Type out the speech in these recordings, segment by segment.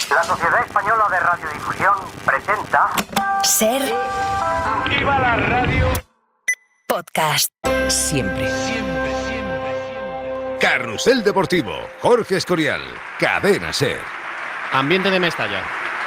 La Sociedad Española de Radiodifusión presenta Ser ¡Viva la radio! Podcast. Siempre. Carrusel Deportivo, Jorge Escorial, Cadena Ser. Ambiente de Mestalla.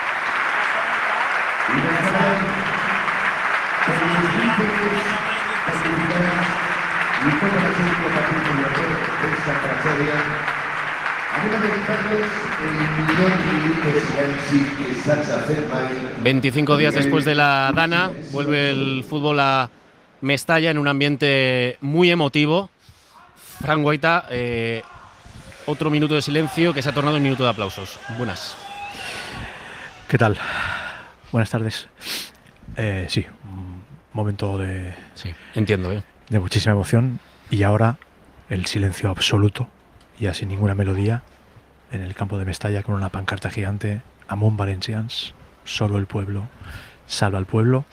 ...25 días después de la Dana... ...vuelve el fútbol a Mestalla... ...en un ambiente muy emotivo. Fran Guaita, otro minuto de silencio... ...que se ha tornado en minuto de aplausos. Buenas. ¿Qué tal? Buenas tardes. Sí, un momento de... Sí, entiendo, de muchísima emoción. Y ahora el silencio absoluto, ya sin ninguna melodía, en el campo de Mestalla, con una pancarta gigante: Amont Valencians, solo el pueblo salva al pueblo.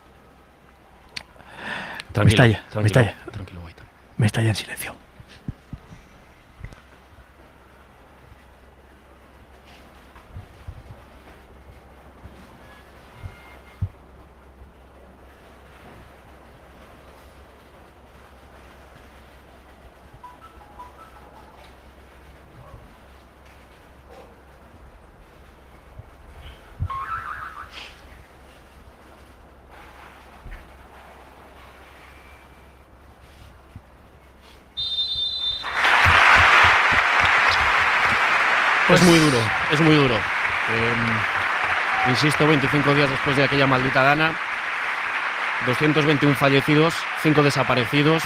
Tranquilo, Mestalla. Tranquilo, Guaita. Mestalla en silencio. Es muy duro. Insisto, 25 días después de aquella maldita Dana, 221 fallecidos, 5 desaparecidos.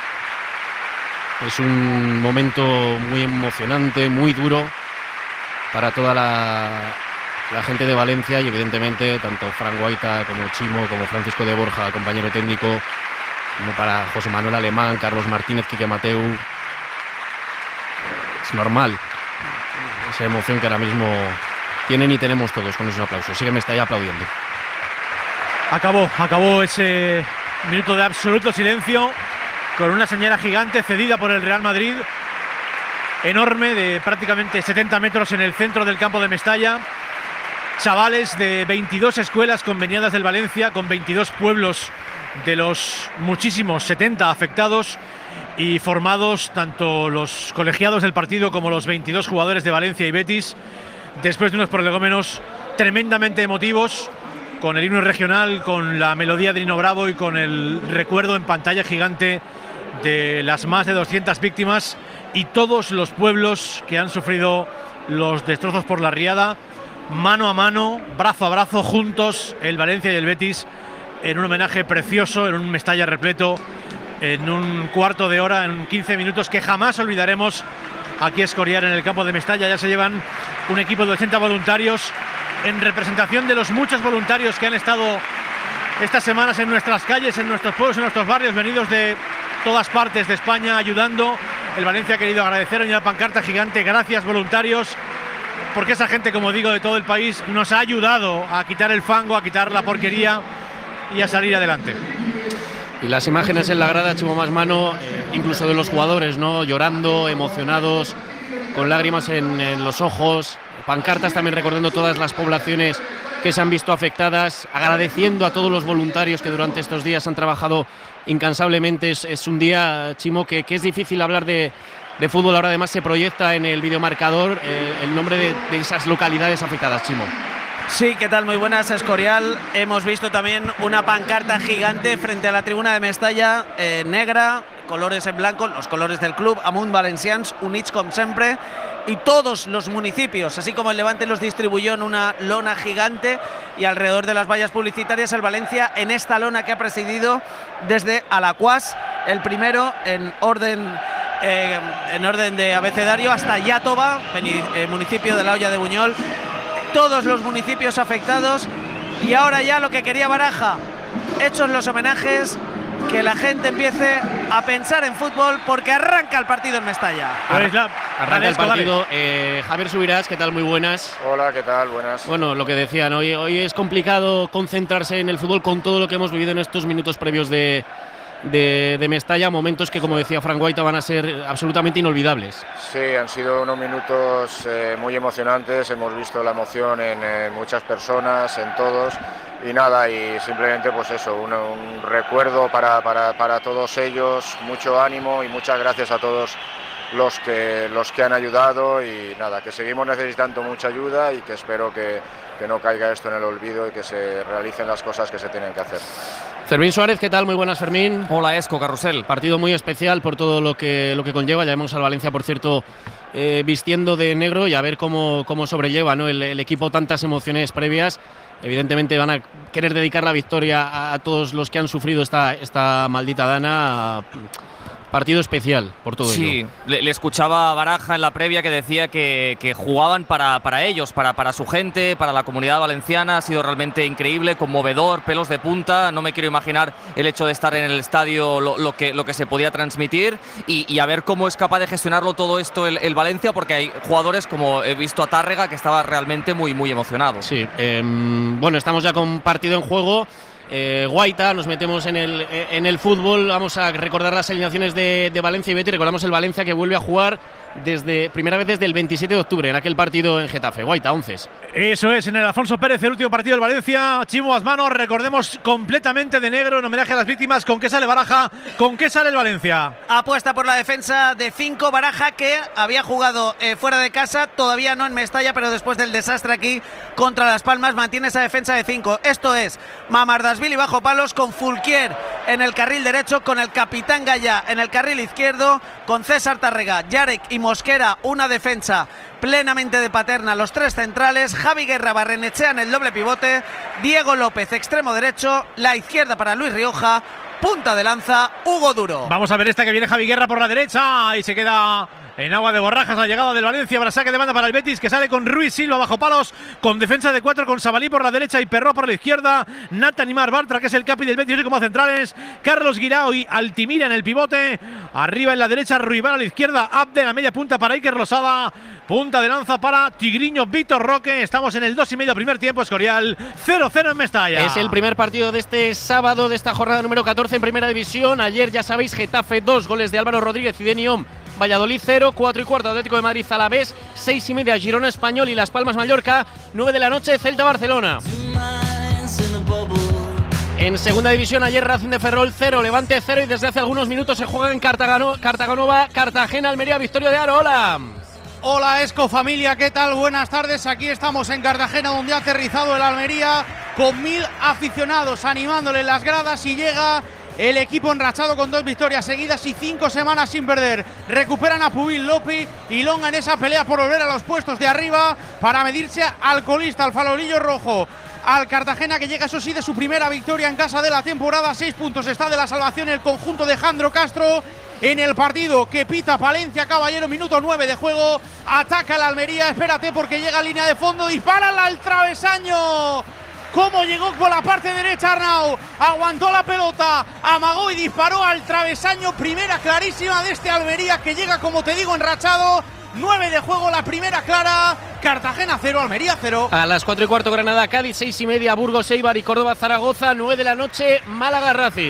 Es un momento muy emocionante, muy duro para toda la gente de Valencia y evidentemente tanto Fran Guaita como Chimo, como Francisco de Borja, compañero técnico, como para José Manuel Alemán, Carlos Martínez, Quique Mateu. Es normal esa emoción que ahora mismo tienen y tenemos todos con esos aplausos. Sígueme, está ahí aplaudiendo. Acabó ese minuto de absoluto silencio con una señal gigante cedida por el Real Madrid, enorme, de prácticamente 70 metros en el centro del campo de Mestalla. Chavales de 22 escuelas conveniadas del Valencia, con 22 pueblos de los muchísimos 70 afectados, y formados tanto los colegiados del partido como los 22 jugadores de Valencia y Betis, después de unos prolegómenos tremendamente emotivos, con el himno regional, con la melodía de Nino Bravo y con el recuerdo en pantalla gigante de las más de 200 víctimas y todos los pueblos que han sufrido los destrozos por la riada. Mano a mano, brazo a brazo, juntos, el Valencia y el Betis, en un homenaje precioso, en un Mestalla repleto, en un cuarto de hora, en 15 minutos que jamás olvidaremos aquí a Escorial, en el campo de Mestalla. Ya se llevan un equipo de 80 voluntarios en representación de los muchos voluntarios que han estado estas semanas en nuestras calles, en nuestros pueblos, en nuestros barrios, venidos de todas partes de España ayudando. El Valencia ha querido agradecer en una pancarta gigante: gracias, voluntarios, porque esa gente, como digo, de todo el país nos ha ayudado a quitar el fango, a quitar la porquería y a salir adelante. Y las imágenes en la grada, Chimo Masmano, incluso de los jugadores, ¿no? Llorando, emocionados, con lágrimas en los ojos. Pancartas también recordando todas las poblaciones que se han visto afectadas, agradeciendo a todos los voluntarios que durante estos días han trabajado incansablemente. Es un día, Chimo, que es difícil hablar de fútbol. Ahora además se proyecta en el videomarcador el nombre de esas localidades afectadas, Chimo. Sí, ¿qué tal? Muy buenas, Escorial. Hemos visto también una pancarta gigante frente a la tribuna de Mestalla, negra, colores en blanco, los colores del club, Amont Valencians, units com sempre, y todos los municipios, así como el Levante, los distribuyó en una lona gigante, y alrededor de las vallas publicitarias el Valencia en esta lona que ha presidido desde Alacuás, el primero en orden de abecedario, hasta Iàtova, municipio de la Hoya de Buñol. Todos los municipios afectados, y ahora ya lo que quería Baraja, hechos los homenajes, que la gente empiece a pensar en fútbol, porque arranca el partido en Mestalla. Arranca el partido. Javier Subirás, ¿qué tal? Muy buenas. Hola, ¿qué tal? Buenas. Bueno, lo que decían, hoy es complicado concentrarse en el fútbol con todo lo que hemos vivido en estos minutos previos de de Mestalla, momentos que, como decía Frank Guaita, van a ser absolutamente inolvidables. Sí, han sido unos minutos muy emocionantes, hemos visto la emoción en muchas personas, en todos, y nada, y simplemente pues eso, un recuerdo para todos ellos, mucho ánimo y muchas gracias a todos los que han ayudado, y nada, que seguimos necesitando mucha ayuda y que espero que no caiga esto en el olvido y que se realicen las cosas que se tienen que hacer. Fermín Suárez, ¿qué tal? Muy buenas, Fermín. Hola, Esco, Carrusel. Partido muy especial por todo lo que conlleva. Ya vemos al Valencia, por cierto, vistiendo de negro, y a ver cómo sobrelleva, ¿no? el equipo tantas emociones previas. Evidentemente van a querer dedicar la victoria a todos los que han sufrido esta maldita dana. Partido especial por todo ello. Sí, le escuchaba a Baraja en la previa que decía que jugaban para ellos, para su gente, para la comunidad valenciana. Ha sido realmente increíble, conmovedor, pelos de punta. No me quiero imaginar el hecho de estar en el estadio, lo que se podía transmitir, y a ver cómo es capaz de gestionarlo todo esto el Valencia, porque hay jugadores, como he visto a Tárrega, que estaba realmente muy, muy emocionado. Sí, bueno, estamos ya con partido en juego. Guaita, nos metemos en el fútbol. Vamos a recordar las alineaciones de Valencia y Betis. Recordamos el Valencia que vuelve a jugar primera vez desde el 27 de octubre en aquel partido en Getafe. Guaita, 11. Eso es, en el Alfonso Pérez, el último partido del Valencia. Chimo Basmano, recordemos, completamente de negro, en homenaje a las víctimas. ¿Con qué sale Baraja? ¿Con qué sale el Valencia? Apuesta por la defensa de 5, Baraja, que había jugado fuera de casa, todavía no en Mestalla, pero después del desastre aquí contra Las Palmas, mantiene esa defensa de 5. Esto es Mamardashvili bajo palos, con Fulquier en el carril derecho, con el capitán Gallá en el carril izquierdo, con César Tárrega, Yarek y Mosquera, una defensa plenamente de Paterna, los 3 centrales, Javi Guerra, Barrenechea en el doble pivote, Diego López extremo derecho, la izquierda para Luis Rioja, punta de lanza Hugo Duro. Vamos a ver esta que viene Javi Guerra por la derecha y se queda en agua de borrajas la llegada del Valencia. Para saque de banda para el Betis, que sale con Ruiz Silva bajo palos, con defensa de 4, con Sabalí por la derecha y Perró por la izquierda, Nathan Imar Bartra, que es el capi del Betis como centrales, Carlos Guirao y Altimira en el pivote, arriba en la derecha Ruibal, a la izquierda Abde, a media punta para Iker Losada, punta de lanza para Tigriño Víctor Roque. Estamos en el 2:30 primer tiempo, Escorial, 0-0 en Mestalla. Es el primer partido de este sábado, de esta jornada número 14 en Primera División. Ayer, ya sabéis, Getafe 2, goles de Álvaro Rodríguez y Deniom. Valladolid 0, 4:15 Atlético de Madrid Alavés, 6:30 Girona Español y Las Palmas Mallorca, 9 de la noche Celta Barcelona. En segunda división, ayer Racing de Ferrol 0, Levante 0, y desde hace algunos minutos se juega en Cartaganova, Cartagena, Almería, victoria de Aro. Hola. Hola Esco, familia, ¿qué tal? Buenas tardes. Aquí estamos en Cartagena, donde ha aterrizado el Almería con 1000 aficionados animándole en las gradas, y llega el equipo enrachado con 2 victorias seguidas y 5 semanas sin perder. Recuperan a Pubil, Lopi y Longa en esa pelea por volver a los puestos de arriba para medirse al colista, al farolillo rojo, al Cartagena, que llega, eso sí, de su primera victoria en casa de la temporada. 6 puntos está de la salvación el conjunto de Jandro Castro en el partido que pita Palencia Caballero. Minuto 9 de juego, ataca la Almería, espérate porque llega a línea de fondo, dispara al travesaño. Cómo llegó por la parte derecha Arnau, aguantó la pelota, amagó y disparó al travesaño. Primera clarísima de este Almería, que llega, como te digo, enrachado. 9 de juego, la primera clara. Cartagena 0, Almería 0. A las 4:15 Granada Cádiz, 6:30 Burgos Eibar y Córdoba Zaragoza, 9 de la noche Málaga Racing.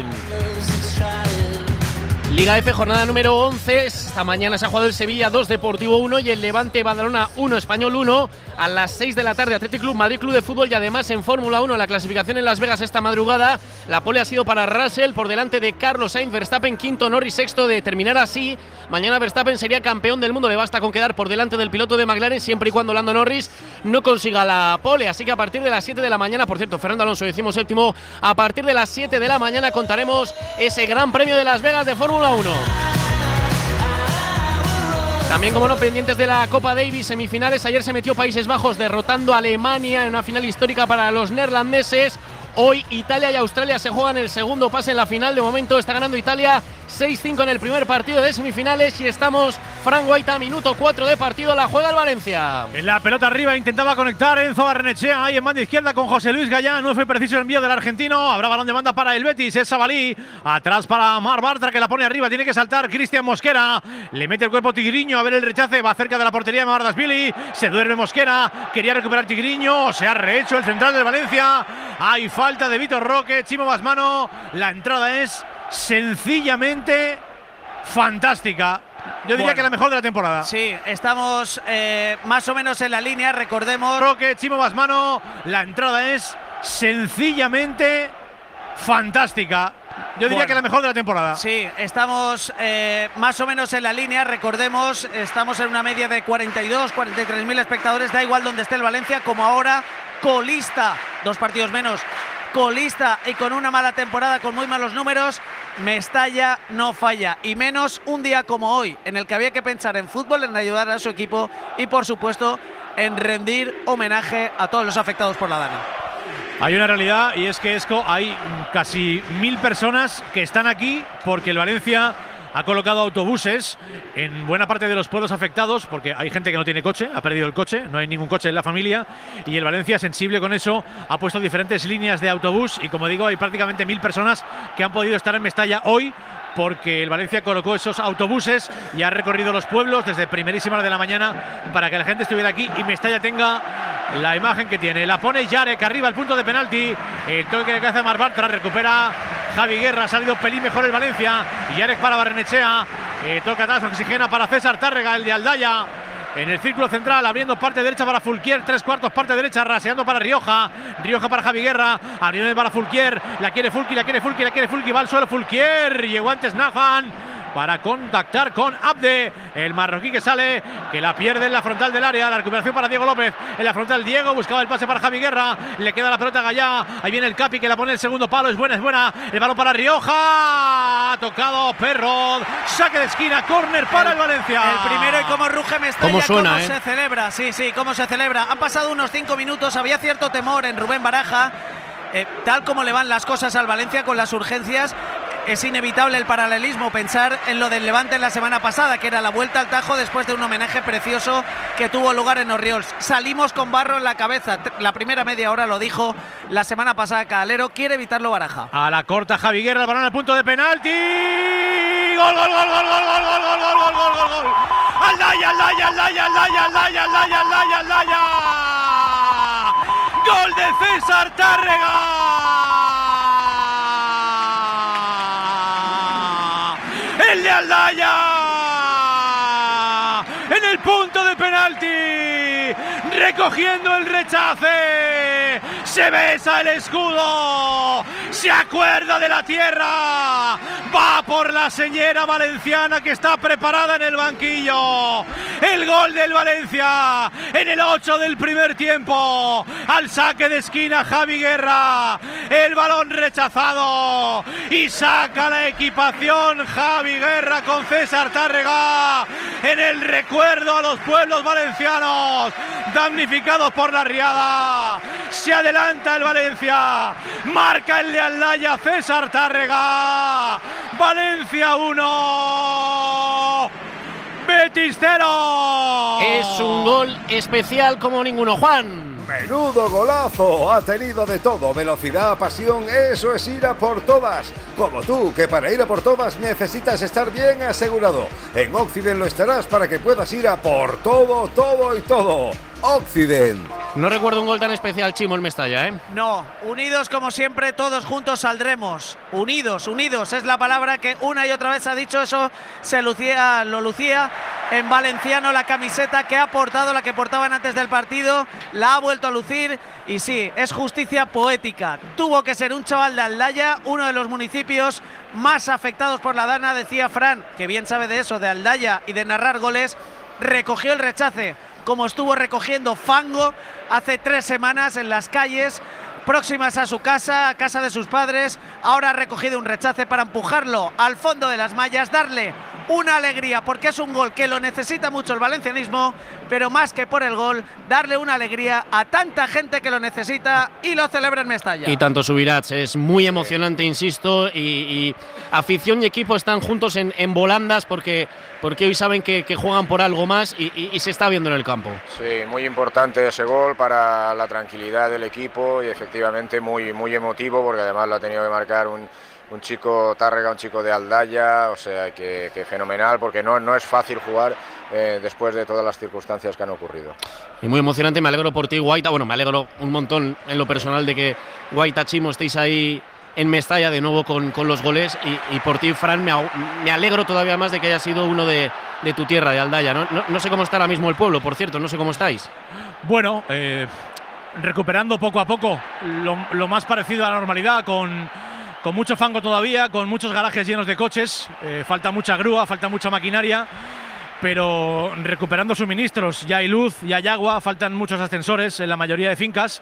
Liga F, jornada número 11. Esta mañana se ha jugado el Sevilla 2, Deportivo 1 y el Levante Badalona 1, Español 1. A las 6 de la tarde, Athletic Club Madrid Club de Fútbol, y además en Fórmula 1, la clasificación en Las Vegas esta madrugada. La pole ha sido para Russell por delante de Carlos Sainz, Verstappen quinto, Norris sexto. De terminar así, mañana Verstappen sería campeón del mundo. Le basta con quedar por delante del piloto de McLaren, siempre y cuando Lando Norris no consiga la pole. Así que a partir de las 7 de la mañana, por cierto, Fernando Alonso 17º, a partir de las 7 de la mañana contaremos ese Gran Premio de Las Vegas de Fórmula 1. También, como no, pendientes de la Copa Davis, semifinales. Ayer se metió Países Bajos derrotando a Alemania en una final histórica para los neerlandeses. Hoy Italia y Australia se juegan el segundo pase en la final. De momento está ganando Italia 6-5 en el primer partido de semifinales, y estamos, Fran Guaita, minuto 4 de partido, la juega el Valencia. En la pelota arriba intentaba conectar Enzo Barrenechea, ahí en banda izquierda con José Luis Gallán. No fue preciso el envío del argentino. Habrá balón de banda para el Betis, es Sabalí. Atrás para Mar Bartra, que la pone arriba, tiene que saltar Cristian Mosquera. Le mete el cuerpo Tigriño, a ver el rechace, va cerca de la portería de Mamardashvili. Se duerme Mosquera, quería recuperar Tigriño, se ha rehecho el central del Valencia. Hay falta de Víctor Roque, Chimo Basmano. La entrada es sencillamente fantástica. Yo diría que la mejor de la temporada. Sí, estamos más o menos en la línea, recordemos. Creo que Chimo Basmano, la entrada es sencillamente fantástica. Yo diría que la mejor de la temporada. Sí, estamos más o menos en la línea, recordemos, estamos en una media de 43.000 espectadores, da igual donde esté el Valencia, como ahora colista, 2 partidos menos, colista y con una mala temporada, con muy malos números. Mestalla no falla, y menos un día como hoy, en el que había que pensar en fútbol, en ayudar a su equipo y por supuesto en rendir homenaje a todos los afectados por la Dana. Hay una realidad, y es que hay casi 1000 personas que están aquí porque el Valencia ha colocado autobuses en buena parte de los pueblos afectados, porque hay gente que no tiene coche, ha perdido el coche, no hay ningún coche en la familia, y el Valencia, sensible con eso, ha puesto diferentes líneas de autobús, y como digo, hay prácticamente 1000 personas que han podido estar en Mestalla hoy, porque el Valencia colocó esos autobuses y ha recorrido los pueblos desde primerísima hora de la mañana para que la gente estuviera aquí y Mestalla tenga la imagen que tiene. La pone Yarek arriba al punto de penalti. El toque que hace Mar Bartra, recupera Javi Guerra, ha salido pelín mejor el Valencia. Y Yarek para Barrenechea. Toca atrás, oxigena para César Tárrega, el de Aldaya. En el círculo central, abriendo parte derecha para Fulquier, 3/4 parte derecha, raseando para Rioja. Rioja para Javi Guerra, abriendo para Fulquier. La quiere Fulqui, va al suelo Fulquier. Llegó antes Nahan para contactar con Abde, el marroquí que sale, que la pierde en la frontal del área. La recuperación para Diego López, en la frontal Diego, buscaba el pase para Javi Guerra, le queda la pelota a Gallá, ahí viene el Capi que la pone el segundo palo, es buena, el balón para Rioja, ha tocado Perro, saque de esquina, córner para el Valencia. El primero, y cómo ruge Mestalla, cómo suena, se celebra, sí, cómo se celebra. Han pasado unos 5 minutos, había cierto temor en Rubén Baraja, tal como le van las cosas al Valencia con las urgencias. Es inevitable el paralelismo, pensar en lo del Levante en la semana pasada, que era la vuelta al Tajo después de un homenaje precioso que tuvo lugar en Orriols. Salimos con barro en la cabeza. La primera media hora lo dijo la semana pasada Calero, quiere evitarlo Baraja. A la corta Javi Guerra, el balón al punto de penalti. ¡Gol! ¡Aldaya! ¡Gol de César Tárrega! ¡El de Aldaya! En el punto de penalti, recogiendo el rechace, se besa el escudo, se acuerda de la tierra, va por la señora valenciana que está preparada en el banquillo. El gol del Valencia en el 8 del primer tiempo, al saque de esquina Javi Guerra, el balón rechazado y saca la equipación Javi Guerra con César Tárrega en el recuerdo a los pueblos valencianos damnificados por la riada. Se adelanta el Valencia, marca el de Aldaya César Tárrega. Valencia 1, Betis 0. Es un gol especial como ninguno, Juan. Menudo golazo, ha tenido de todo, velocidad, pasión, eso es ir a por todas. Como tú, que para ir a por todas necesitas estar bien asegurado. En Occident lo estarás para que puedas ir a por todo, todo y todo. Occident. No recuerdo un gol tan especial, Chimo, en Mestalla, ¿eh? No, unidos como siempre, todos juntos saldremos. Unidos, es la palabra que una y otra vez ha dicho. Eso lo lucía en valenciano la camiseta que ha portado, la que portaban antes del partido, la ha vuelto a lucir. Y sí, es justicia poética. Tuvo que ser un chaval de Aldaya, uno de los municipios más afectados por la Dana, decía Fran, que bien sabe de eso, de Aldaya y de narrar goles. Recogió el rechace como estuvo recogiendo fango hace 3 semanas en las calles próximas a su casa, a casa de sus padres. Ahora ha recogido un rechace para empujarlo al fondo de las mallas, darle una alegría, porque es un gol que lo necesita mucho el valencianismo, pero más que por el gol, darle una alegría a tanta gente que lo necesita, y lo celebra en Mestalla. Y tanto Subirats, es muy emocionante, insisto, y afición y equipo están juntos en volandas porque hoy saben que juegan por algo más y se está viendo en el campo. Sí, muy importante ese gol para la tranquilidad del equipo y efectivamente muy, muy emotivo, porque además lo ha tenido que marcar un chico Tárrega, un chico de Aldaya, o sea que fenomenal, porque no es fácil jugar después de todas las circunstancias que han ocurrido. Y muy emocionante, me alegro por ti, Guaita. Bueno, me alegro un montón en lo personal de que Guaita, Chimo, estéis ahí en Mestalla de nuevo con los goles y por ti, Fran, me alegro todavía más de que haya sido uno de tu tierra, de Aldaya, ¿no? No sé cómo está ahora mismo el pueblo, por cierto, no sé cómo estáis. Bueno, recuperando poco a poco lo más parecido a la normalidad, con mucho fango todavía, con muchos garajes llenos de coches, falta mucha grúa, falta mucha maquinaria, pero recuperando suministros. Ya hay luz, ya hay agua, faltan muchos ascensores en la mayoría de fincas,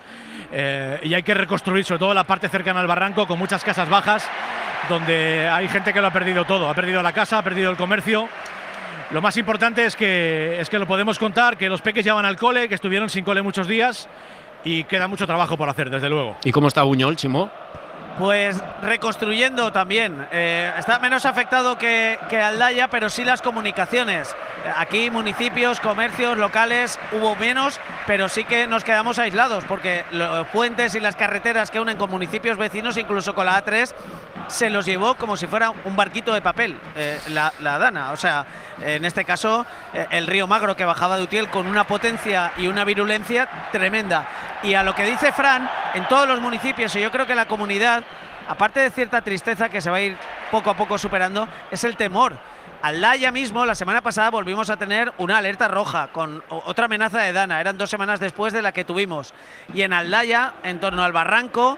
y hay que reconstruir sobre todo la parte cercana al barranco, con muchas casas bajas donde hay gente que lo ha perdido todo, ha perdido la casa, ha perdido el comercio. Lo más importante es que lo podemos contar, que los peques ya van al cole, que estuvieron sin cole muchos días y queda mucho trabajo por hacer, desde luego. ¿Y cómo está Buñol, Chimo? Pues reconstruyendo también. Está menos afectado que Aldaya, pero sí las comunicaciones. Aquí municipios, comercios, locales, hubo menos, pero sí que nos quedamos aislados, porque los puentes y las carreteras que unen con municipios vecinos, incluso con la A3, se los llevó como si fuera un barquito de papel, la Dana. O sea, en este caso, el río Magro, que bajaba de Utiel con una potencia y una virulencia tremenda. Y a lo que dice Fran, en todos los municipios, y yo creo que la comunidad, aparte de cierta tristeza que se va a ir poco a poco superando, es el temor. Aldaya mismo, la semana pasada volvimos a tener una alerta roja con otra amenaza de Dana. Eran 2 semanas después de la que tuvimos. Y en Aldaya, en torno al barranco,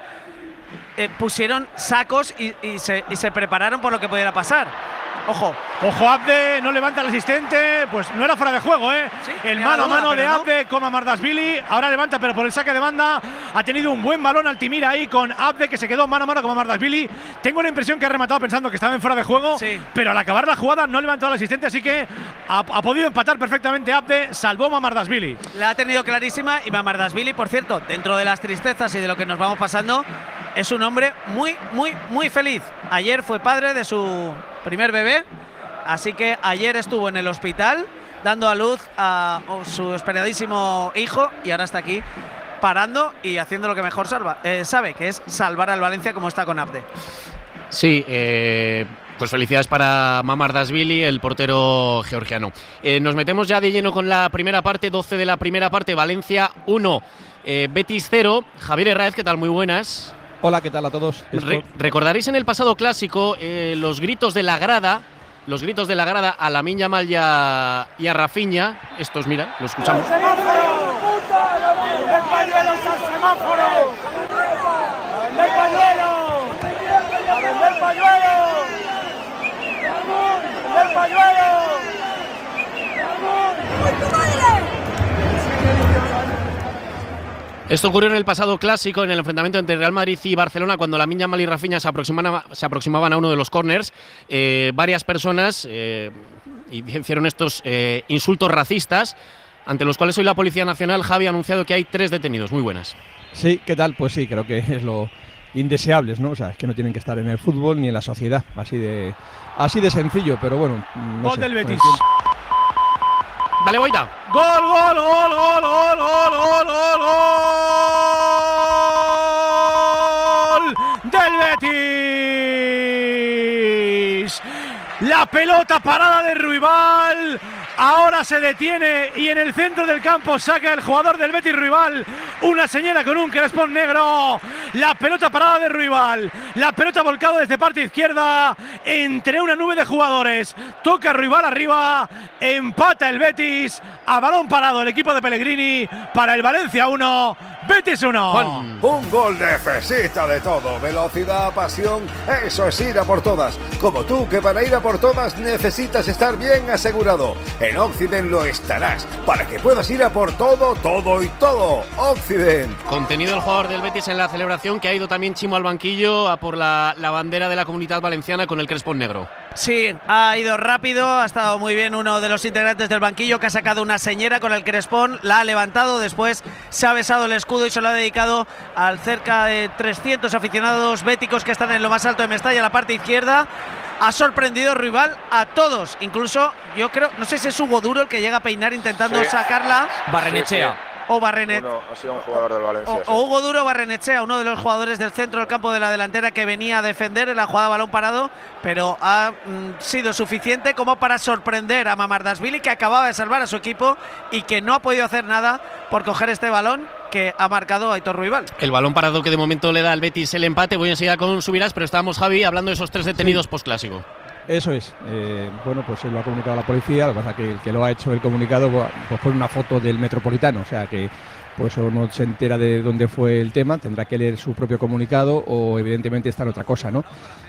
pusieron sacos y se prepararon por lo que pudiera pasar. Ojo, Abde no levanta al asistente, pues no era fuera de juego, Sí, el mano a mano de no. Abde con Mamardashvili, ahora levanta, pero por el saque de banda ha tenido un buen balón Altimira ahí con Abde, que se quedó mano a mano con Mamardashvili. Tengo la impresión que ha rematado pensando que estaba en fuera de juego, pero al acabar la jugada no levantó al asistente, así que ha podido empatar perfectamente Abde, salvó Mamardashvili. La ha tenido clarísima, y Mamardashvili, por cierto, dentro de las tristezas y de lo que nos vamos pasando, es un hombre muy, muy, muy feliz. Ayer fue padre de su primer bebé, así que ayer estuvo en el hospital dando a luz a su esperadísimo hijo, y ahora está aquí parando y haciendo lo que mejor sabe, que es salvar al Valencia, como está con Abde. Sí, pues felicidades para Mamardashvili, el portero georgiano. Nos metemos ya de lleno con la primera parte, 12 de la primera parte, Valencia 1, Betis 0. Javier Herráez, ¿qué tal? Muy buenas. Hola, ¿qué tal a todos? Recordaréis en el pasado clásico los gritos de la grada a Lamine Yamal y a Rafinha. Estos, mira, lo escuchamos. ¡El pañuelo es el semáforo! ¡El pañuelo! ¡El pañuelo! ¡El pañuelo! Esto ocurrió en el pasado clásico, en el enfrentamiento entre Real Madrid y Barcelona, cuando Lamine Yamal y Rafinha se aproximaban a uno de los córners. Varias personas hicieron estos insultos racistas, ante los cuales hoy la Policía Nacional, Javi, ha anunciado que hay 3 detenidos. Muy buenas. Sí, ¿qué tal? Pues sí, creo que es lo indeseables, ¿no? O sea, es que no tienen que estar en el fútbol ni en la sociedad, así de sencillo, pero bueno. No Gol sé, del Betis. Dale, Boita. Gol del Betis. La pelota parada de Ruibal. Ahora se detiene y en el centro del campo saca el jugador del Betis, Ruibal, una señora con un crespón negro. La pelota parada de Ruibal, la pelota volcada desde parte izquierda entre una nube de jugadores. Toca Ruibal arriba, empata el Betis a balón parado el equipo de Pellegrini. Para el Valencia 1, Betis 1. Juan. Un gol necesita de todo: velocidad, pasión. Eso es ir a por todas. Como tú, que para ir a por todas necesitas estar bien asegurado. En Occident lo estarás, para que puedas ir a por todo, todo y todo. Occident. Contenido el jugador del Betis en la celebración, que ha ido también Chimo al banquillo a por la bandera de la Comunidad Valenciana con el crespón negro. Sí, ha ido rápido, ha estado muy bien uno de los integrantes del banquillo, que ha sacado una señera con el crespón, la ha levantado, después se ha besado el escudo y se lo ha dedicado al cerca de 300 aficionados béticos que están en lo más alto de Mestalla, en la parte izquierda. Ha sorprendido Ruibal a todos, incluso yo creo, no sé si es Hugo Duro el que llega a peinar intentando sacarla. Barrenechea. o Barrenechea. Ha sido un jugador del Valencia. O Hugo Duro o Barrenechea, uno de los jugadores del centro del campo de la delantera que venía a defender en la jugada balón parado, pero ha sido suficiente como para sorprender a Mamardashvili, que acababa de salvar a su equipo y que no ha podido hacer nada por coger este balón que ha marcado Aitor Ruibal. El balón parado que de momento le da al Betis el empate. Voy enseguida con Subirás, pero estábamos, Javi, hablando de esos 3 detenidos postclásico. Eso es. Bueno, pues él lo ha comunicado a la policía. Lo que pasa es que el que lo ha hecho el comunicado pues pone una foto del Metropolitano, o sea que pues o no se entera de dónde fue el tema, tendrá que leer su propio comunicado o evidentemente está en otra cosa, ¿no?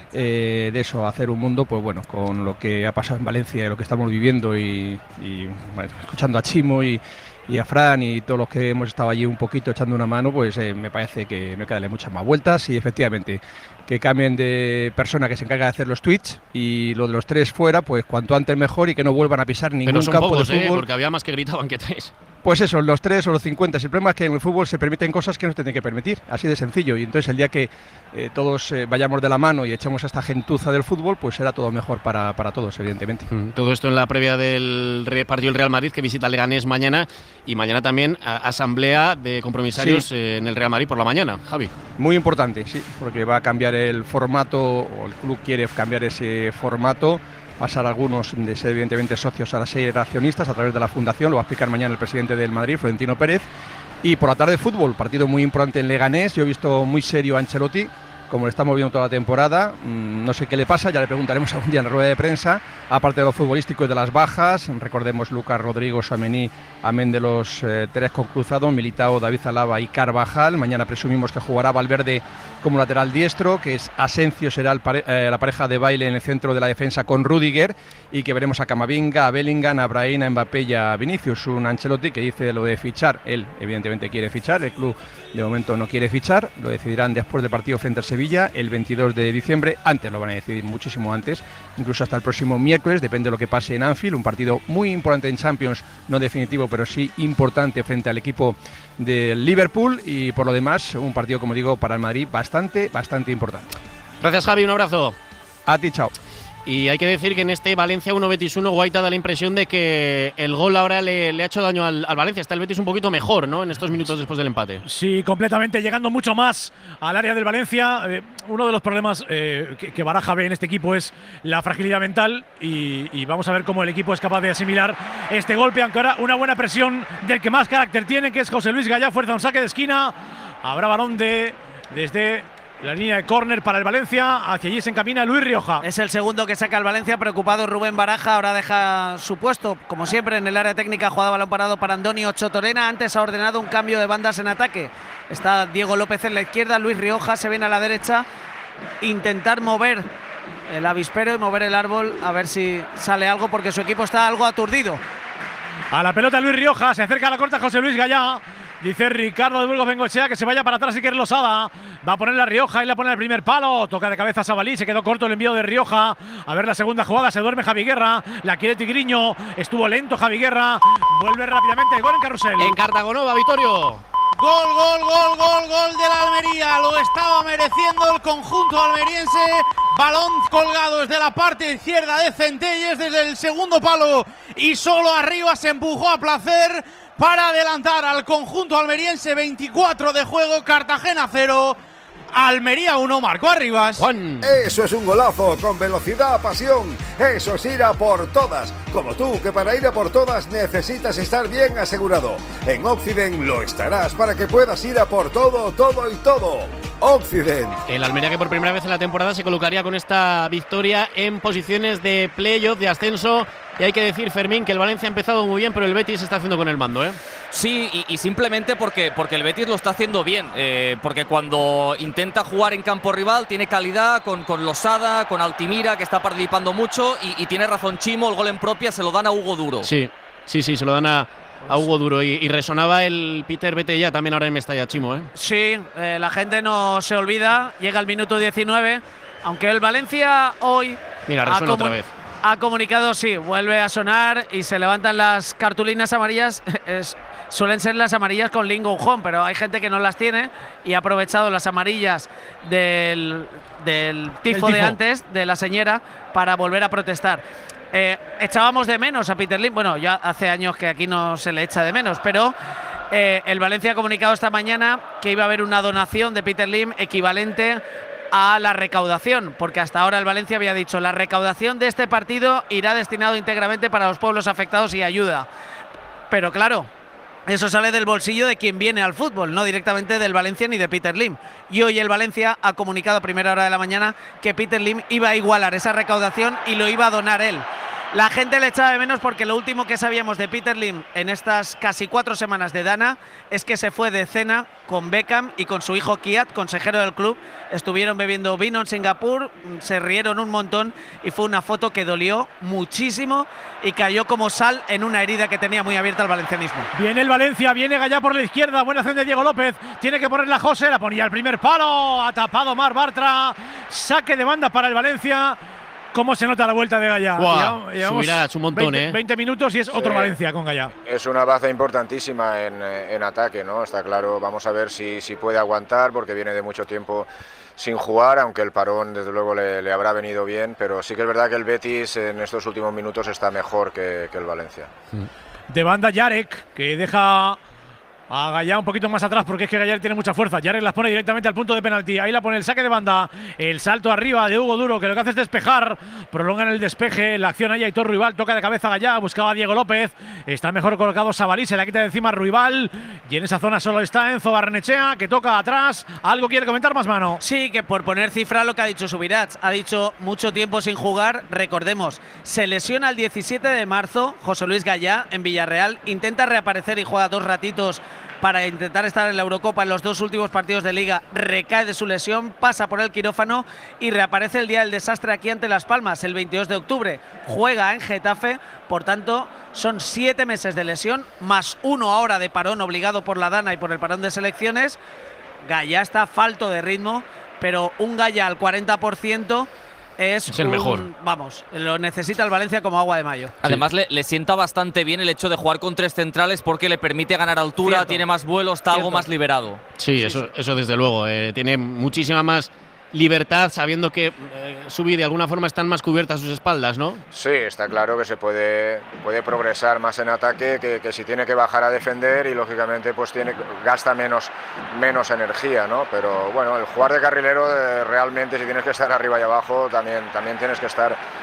De eso, hacer un mundo, pues bueno, con lo que ha pasado en Valencia y lo que estamos viviendo y bueno, escuchando a Chimo y a Fran y todos los que hemos estado allí un poquito echando una mano, pues me parece que no hay que darle muchas más vueltas y efectivamente que cambien de persona que se encarga de hacer los tweets y lo de los 3 fuera, pues cuanto antes mejor y que no vuelvan a pisar ningún campo pocos, de fútbol. Porque había más que gritaban que 3. Pues eso, los 3 o los 50. El problema es que en el fútbol se permiten cosas que no se tienen que permitir, así de sencillo. Y entonces el día que todos vayamos de la mano y echemos a esta gentuza del fútbol, pues será todo mejor para todos, evidentemente. Todo esto en la previa del partido del Real Madrid, que visita Leganés mañana, y mañana también asamblea de compromisarios en el Real Madrid por la mañana, Javi. Muy importante, sí, porque va a cambiar el formato, o el club quiere cambiar ese formato, pasar algunos de ser evidentemente socios a ser accionistas a través de la fundación, lo va a explicar mañana el presidente del Madrid, Florentino Pérez. Y por la tarde fútbol, partido muy importante en Leganés. Yo he visto muy serio a Ancelotti, como lo estamos viendo toda la temporada. No sé qué le pasa, ya le preguntaremos algún día en la rueda de prensa. Aparte de lo futbolístico y de las bajas, recordemos Lucas, Rodrigo, Tchouaméni, amén de los 3 con Cruzado, Militao, David Alaba y Carvajal. Mañana presumimos que jugará Valverde como lateral diestro, que es Asencio, será la pareja de baile en el centro de la defensa con Rüdiger, y que veremos a Camavinga, a Bellingham, a Brahim, a Mbappé y a Vinicius. Un Ancelotti que dice lo de fichar, él evidentemente quiere fichar, el club de momento no quiere fichar, lo decidirán después del partido frente al Sevilla el 22 de diciembre, antes lo van a decidir, muchísimo antes, incluso hasta el próximo miércoles, depende de lo que pase en Anfield, un partido muy importante en Champions, no definitivo, pero sí importante frente al equipo del Liverpool, y por lo demás, un partido, como digo, para el Madrid bastante importante. Gracias, Javi, un abrazo. A ti, chao. Y hay que decir que en este Valencia 1 Betis 1, Guaita da la impresión de que el gol ahora le ha hecho daño al Valencia. Está el Betis un poquito mejor, ¿no?, en estos minutos después del empate. Sí, completamente, llegando mucho más al área del Valencia. Uno de los problemas que Baraja ve en este equipo es la fragilidad mental y vamos a ver cómo el equipo es capaz de asimilar este golpe, aunque ahora una buena presión del que más carácter tiene, que es José Luis Gallá. Fuerza un saque de esquina. Habrá balón desde la línea de córner para el Valencia. Hacia allí se encamina Luis Rioja. Es el segundo que saca el Valencia. Preocupado Rubén Baraja. Ahora deja su puesto, como siempre, en el área técnica. Jugada balón parado para Andoni Ochotorena. Antes ha ordenado un cambio de bandas en ataque. Está Diego López en la izquierda. Luis Rioja se viene a la derecha. Intentar mover el avispero y mover el árbol. A ver si sale algo, porque su equipo está algo aturdido. A la pelota Luis Rioja. Se acerca a la corta José Luis Gallá. Dice Ricardo de Burgos Bengoechea que se vaya para atrás Iker Losada. Va a poner la Rioja y la pone el primer palo. Toca de cabeza Sabalí. Se quedó corto el envío de Rioja. A ver la segunda jugada. Se duerme Javi Guerra. La quiere Tigriño. Estuvo lento Javi Guerra. Vuelve rápidamente. Gol en Carrusel. En Cartagonova, Vittorio. Gol de la Almería. Lo estaba mereciendo el conjunto almeriense. Balón colgado desde la parte izquierda de Centelles, desde el segundo palo, y solo arriba se empujó a placer para adelantar al conjunto almeriense. 24 de juego, Cartagena 0, Almería 1, marcó Arribas. Juan. Eso es un golazo, con velocidad, pasión. Eso es ir a por todas. Como tú, que para ir a por todas necesitas estar bien asegurado. En Occident lo estarás para que puedas ir a por todo, todo y todo. Occident. El Almería, que por primera vez en la temporada se colocaría con esta victoria en posiciones de playoff, de ascenso. Y hay que decir, Fermín, que el Valencia ha empezado muy bien, pero el Betis está haciendo con el mando, ¿eh? Sí, y simplemente porque el Betis lo está haciendo bien. Porque cuando intenta jugar en campo rival tiene calidad con Losada, con Altimira, que está participando mucho, y tiene razón Chimo, el gol en propia se lo dan a Hugo Duro. Sí, se lo dan a Hugo Duro. Y resonaba el Peter vete ya también ahora en Mestalla, Chimo, ¿eh? Sí, la gente no se olvida. Llega el minuto 19. Aunque el Valencia hoy… Mira, resuena otra vez. Ha comunicado, sí, vuelve a sonar y se levantan las cartulinas amarillas. Suelen ser las amarillas con Ling Hong, pero hay gente que no las tiene y ha aprovechado las amarillas del tifo de antes, de la señora, para volver a protestar. Echábamos de menos a Peter Lim. Bueno, ya hace años que aquí no se le echa de menos, pero El Valencia ha comunicado esta mañana que iba a haber una donación de Peter Lim equivalente a la recaudación, porque hasta ahora el Valencia había dicho la recaudación de este partido irá destinado íntegramente para los pueblos afectados y ayuda. Pero claro, eso sale del bolsillo de quien viene al fútbol, no directamente del Valencia ni de Peter Lim. Y hoy el Valencia ha comunicado a primera hora de la mañana que Peter Lim iba a igualar esa recaudación y lo iba a donar él. La gente le echaba de menos porque lo último que sabíamos de Peter Lim en estas casi 4 semanas de Dana es que se fue de cena con Beckham y con su hijo Kiat, consejero del club. Estuvieron bebiendo vino en Singapur, se rieron un montón y fue una foto que dolió muchísimo y cayó como sal en una herida que tenía muy abierta el valencianismo. Viene el Valencia, viene Gallá por la izquierda, buena acción de Diego López, tiene que ponerla José, la ponía al primer palo, ha tapado Marc Bartra, saque de banda para el Valencia. ¿Cómo se nota la vuelta de Gallá? Subirá un montón, 20 minutos y es otro Valencia con Gallá. Es una baza importantísima en ataque, ¿no? Está claro, vamos a ver si puede aguantar, porque viene de mucho tiempo sin jugar, aunque el parón desde luego le habrá venido bien, pero sí que es verdad que el Betis en estos últimos minutos está mejor que el Valencia. De banda Yarek, que deja a Gallá un poquito más atrás porque es que Gallá tiene mucha fuerza. Yarek las pone directamente al punto de penalti. Ahí la pone el saque de banda. El salto arriba de Hugo Duro, que lo que hace es despejar. Prolongan el despeje. La acción ahí Aitor Ruibal. Toca de cabeza Gallá. Buscaba a Diego López. Está mejor colocado Sabalí. Se la quita de encima Ruibal. Y en esa zona solo está Enzo Barrenechea, que toca atrás. ¿Algo quiere comentar más, Mano? Sí, que por poner cifra lo que ha dicho Subirats. Ha dicho mucho tiempo sin jugar. Recordemos, se lesiona el 17 de marzo José Luis Gallá en Villarreal. Intenta reaparecer y juega 2 ratitos para intentar estar en la Eurocopa en los 2 últimos partidos de Liga. Recae de su lesión, pasa por el quirófano y reaparece el día del desastre aquí ante Las Palmas, el 22 de octubre. Juega en Getafe, por tanto, son 7 meses de lesión, más 1 ahora de parón obligado por la Dana y por el parón de selecciones. Gallá está falto de ritmo, pero un Gallá al 40% es el mejor. Vamos, lo necesita el Valencia como agua de mayo. Además, le sienta bastante bien el hecho de jugar con 3 centrales porque le permite ganar altura, Cierto. Tiene más vuelo, está algo más liberado. Sí, eso desde luego. Tiene muchísima más libertad, sabiendo que Subi de alguna forma están más cubiertas sus espaldas, ¿no? Sí, está claro que se puede progresar más en ataque, que si tiene que bajar a defender y lógicamente pues gasta menos energía, ¿no? Pero bueno, el jugar de carrilero realmente, si tienes que estar arriba y abajo, también tienes que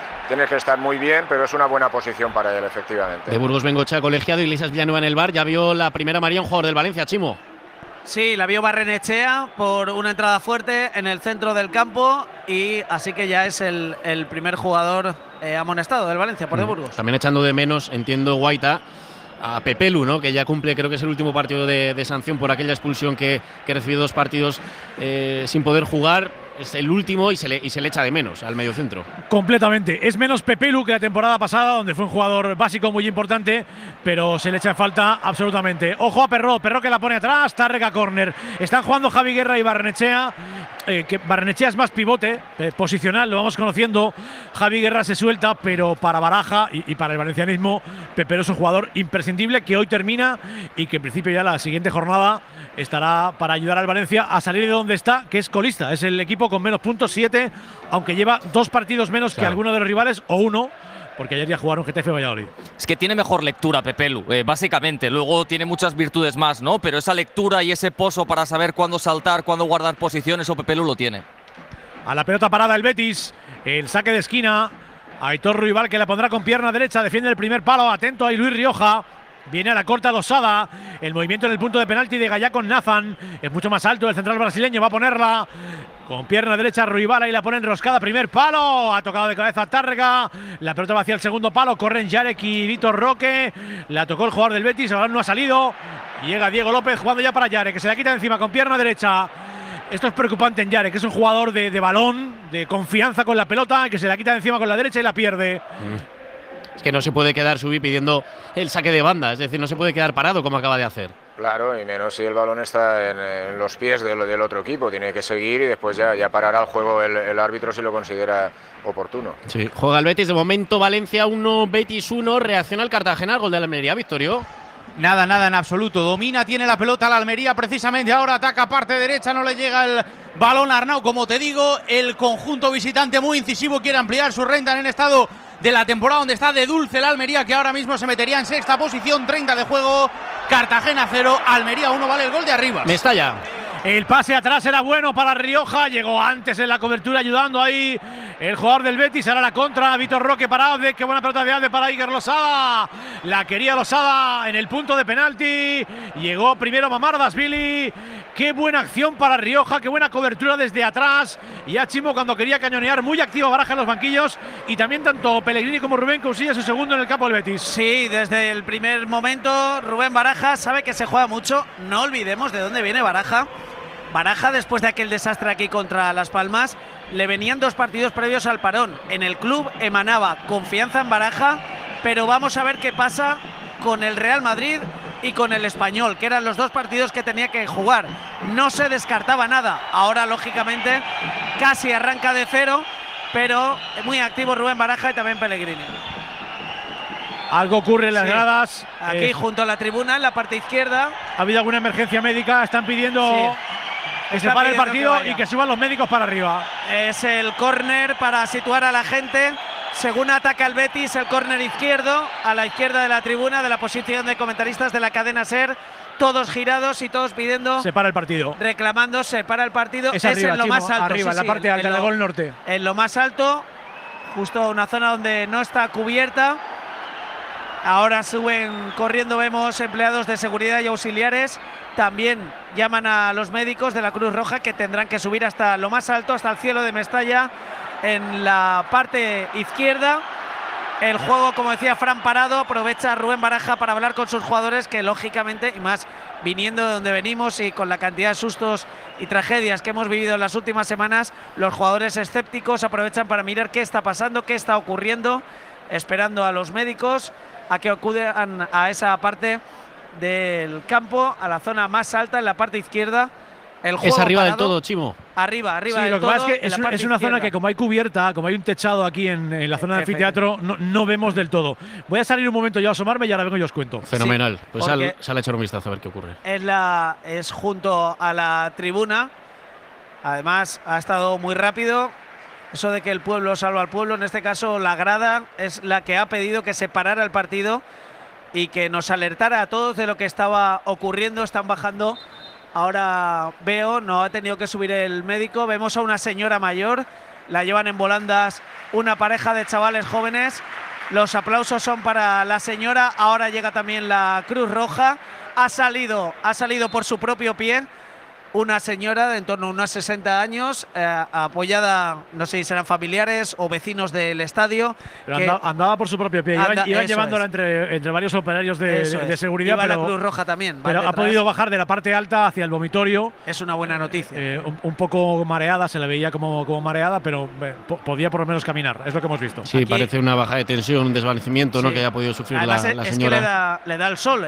estar muy bien, pero es una buena posición para él, efectivamente. De Burgos Bengochea, colegiado, Iglesias Villanueva en el bar. Ya vio la primera María un jugador del Valencia, Chimo. Sí, la vio Barrenechea por una entrada fuerte en el centro del campo y así que ya es el primer jugador amonestado del Valencia por de Burgos. También echando de menos, entiendo, Guaita, a Pepelu, ¿no? Que ya cumple, creo que es el último partido de sanción por aquella expulsión que recibió 2 partidos sin poder jugar. Es el último y se le echa de menos al mediocentro. Completamente. Es menos Pepelu que la temporada pasada, donde fue un jugador básico muy importante, pero se le echa en falta absolutamente. Ojo a Perró que la pone atrás, Tárrega córner. Están jugando Javi Guerra y Barrenechea, que Barrenechea es más pivote, posicional, lo vamos conociendo. Javi Guerra se suelta, pero para Baraja y para el valencianismo, Pepelu es un jugador imprescindible que hoy termina y que en principio ya la siguiente jornada estará para ayudar al Valencia a salir de donde está, que es colista. Es el equipo con menos puntos, 7, aunque lleva 2 partidos menos que alguno de los rivales, o 1, porque ayer ya jugaron Getafe y Valladolid. Es que tiene mejor lectura Pepelu, básicamente. Luego tiene muchas virtudes más, ¿no? Pero esa lectura y ese pozo para saber cuándo saltar, cuándo guardar posiciones, o Pepelu lo tiene. A la pelota parada el Betis, el saque de esquina. Aitor Ruibal, que la pondrá con pierna derecha, defiende el primer palo, atento ahí Luis Rioja. Viene a la corta Losada, el movimiento en el punto de penalti de Gallá con Nathan, es mucho más alto el central brasileño, va a ponerla con pierna derecha Ruibal, ahí la pone enroscada, primer palo, ha tocado de cabeza Tárrega, la pelota va hacia el segundo palo, corren Yarek y Vitor Roque, la tocó el jugador del Betis, el balón no ha salido, llega Diego López jugando ya para Yarek, que se la quita de encima con pierna derecha. Esto es preocupante en Yarek, que es un jugador de balón, de confianza con la pelota, que se la quita de encima con la derecha y la pierde. Es que no se puede quedar Subi pidiendo el saque de banda, es decir, no se puede quedar parado como acaba de hacer. Claro, y menos si el balón está en los pies del otro equipo, tiene que seguir y después ya parará el juego el árbitro si lo considera oportuno. Sí, juega el Betis de momento, Valencia 1, Betis 1, reacciona el Cartagena, gol de la Almería, Victorio. Nada en absoluto. Domina, tiene la pelota la Almería precisamente ahora, ataca parte derecha, no le llega el balón a Arnau. Como te digo, el conjunto visitante muy incisivo quiere ampliar su renta en estado de la temporada, donde está de dulce el Almería, que ahora mismo se metería en sexta posición, 30 de juego. Cartagena 0, Almería 1, vale el gol de Arribas. Mestalla. El pase atrás era bueno para Rioja, llegó antes en la cobertura ayudando ahí el jugador del Betis. Ahora la contra, Vitor Roque para Alde, qué buena pelota de Alde para Iker Losada. La quería Losada en el punto de penalti. Llegó primero Mamardashvili. Qué buena acción para Rioja, qué buena cobertura desde atrás. Y a Chimo cuando quería cañonear, muy activa Baraja en los banquillos. Y también tanto Pellegrini como Rubén Cousilla, su segundo en el campo del Betis. Sí, desde el primer momento Rubén Baraja sabe que se juega mucho. No olvidemos de dónde viene Baraja. Baraja, después de aquel desastre aquí contra Las Palmas, le venían 2 partidos previos al parón. En el club emanaba confianza en Baraja, pero vamos a ver qué pasa con el Real Madrid y con el Español, que eran los 2 partidos que tenía que jugar. No se descartaba nada. Ahora, lógicamente, casi arranca de cero, pero muy activo Rubén Baraja y también Pellegrini. Algo ocurre en las gradas. Aquí junto a la tribuna, en la parte izquierda. Ha habido alguna emergencia médica, están pidiendo que se pare el partido y que suban los médicos para arriba. Es el córner para situar a la gente. Según ataca el Betis, el córner izquierdo, a la izquierda de la tribuna, de la posición de comentaristas de la cadena SER, todos girados y todos pidiendo. Se para el partido. Reclamando, se para el partido. Es arriba, en lo más alto. Arriba, en la parte alta del gol norte. En lo más alto, justo una zona donde no está cubierta. Ahora suben corriendo, vemos empleados de seguridad y auxiliares. También llaman a los médicos de la Cruz Roja, que tendrán que subir hasta lo más alto, hasta el cielo de Mestalla, en la parte izquierda. El juego, como decía Fran Parado, aprovecha Rubén Baraja para hablar con sus jugadores, que lógicamente, y más viniendo de donde venimos y con la cantidad de sustos y tragedias que hemos vivido en las últimas semanas, los jugadores escépticos aprovechan para mirar qué está pasando, qué está ocurriendo, esperando a los médicos a que acudan a esa parte del campo, a la zona más alta, en la parte izquierda. El juego es arriba parado, del todo, Chimo. Arriba sí, del lo que todo. pasa es que es una zona que, como hay cubierta, como hay un techado aquí en la zona del anfiteatro, no vemos del todo. Voy a salir un momento yo a asomarme y ahora vengo y os cuento. Fenomenal. Sí, pues sale a echar un vistazo a ver qué ocurre. Es junto a la tribuna. Además, ha estado muy rápido. Eso de que el pueblo salva al pueblo, en este caso la grada es la que ha pedido que se parara el partido y que nos alertara a todos de lo que estaba ocurriendo. Están bajando. Ahora veo, no ha tenido que subir el médico. Vemos a una señora mayor, la llevan en volandas una pareja de chavales jóvenes. Los aplausos son para la señora. Ahora llega también la Cruz Roja. Ha salido por su propio pie una señora de en torno a unos 60 años, apoyada, no sé si serán familiares o vecinos del estadio. Pero andaba por su propio pie, iban llevándola entre varios operarios de seguridad. Iba la Cruz Roja también. Pero ha podido bajar de la parte alta hacia el vomitorio. Es una buena noticia. Un poco mareada, se le veía como mareada, pero podía por lo menos caminar, es lo que hemos visto. Sí, aquí parece una baja de tensión, un desvanecimiento, ¿no?, que haya podido sufrir. Además, la señora. Es que le da el sol,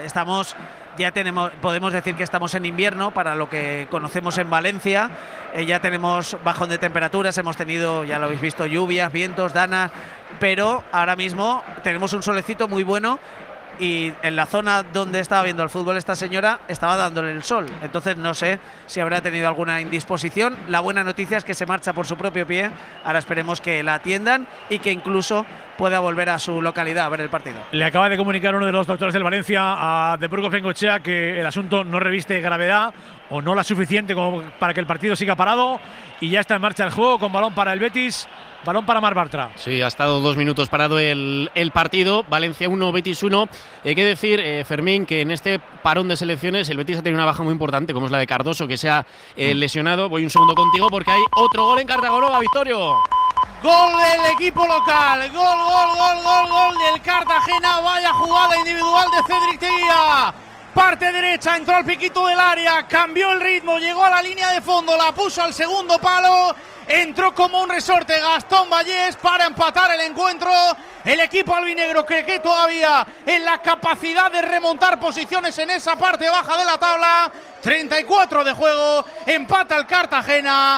podemos decir que estamos en invierno para lo que conocemos en Valencia. Ya tenemos bajón de temperaturas, hemos tenido, ya lo habéis visto, lluvias, vientos, danas, pero ahora mismo tenemos un solecito muy bueno y en la zona donde estaba viendo el fútbol esta señora estaba dándole el sol. Entonces no sé si habrá tenido alguna indisposición. La buena noticia es que se marcha por su propio pie. Ahora esperemos que la atiendan y que incluso pueda volver a su localidad a ver el partido. Le acaba de comunicar uno de los doctores del Valencia a De Burgos Bengoechea que el asunto no reviste gravedad o no la suficiente como para que el partido siga parado, y ya está en marcha el juego con balón para el Betis, balón para Marc Bartra. Sí, ha estado 2 minutos parado el partido. Valencia 1, Betis 1. Hay que decir, Fermín, que en este parón de selecciones el Betis ha tenido una baja muy importante, como es la de Cardoso, que se ha lesionado. Voy un segundo contigo porque hay otro gol en Cartagonova, Victorio. Gol del equipo local, gol del Cartagena. Vaya jugada individual de Cédric Teguía. Parte derecha, entró al piquito del área, cambió el ritmo, llegó a la línea de fondo, la puso al segundo palo, entró como un resorte Gastón Vallés para empatar el encuentro. El equipo albinegro cree todavía en la capacidad de remontar posiciones en esa parte baja de la tabla. 34 de juego, empata el Cartagena.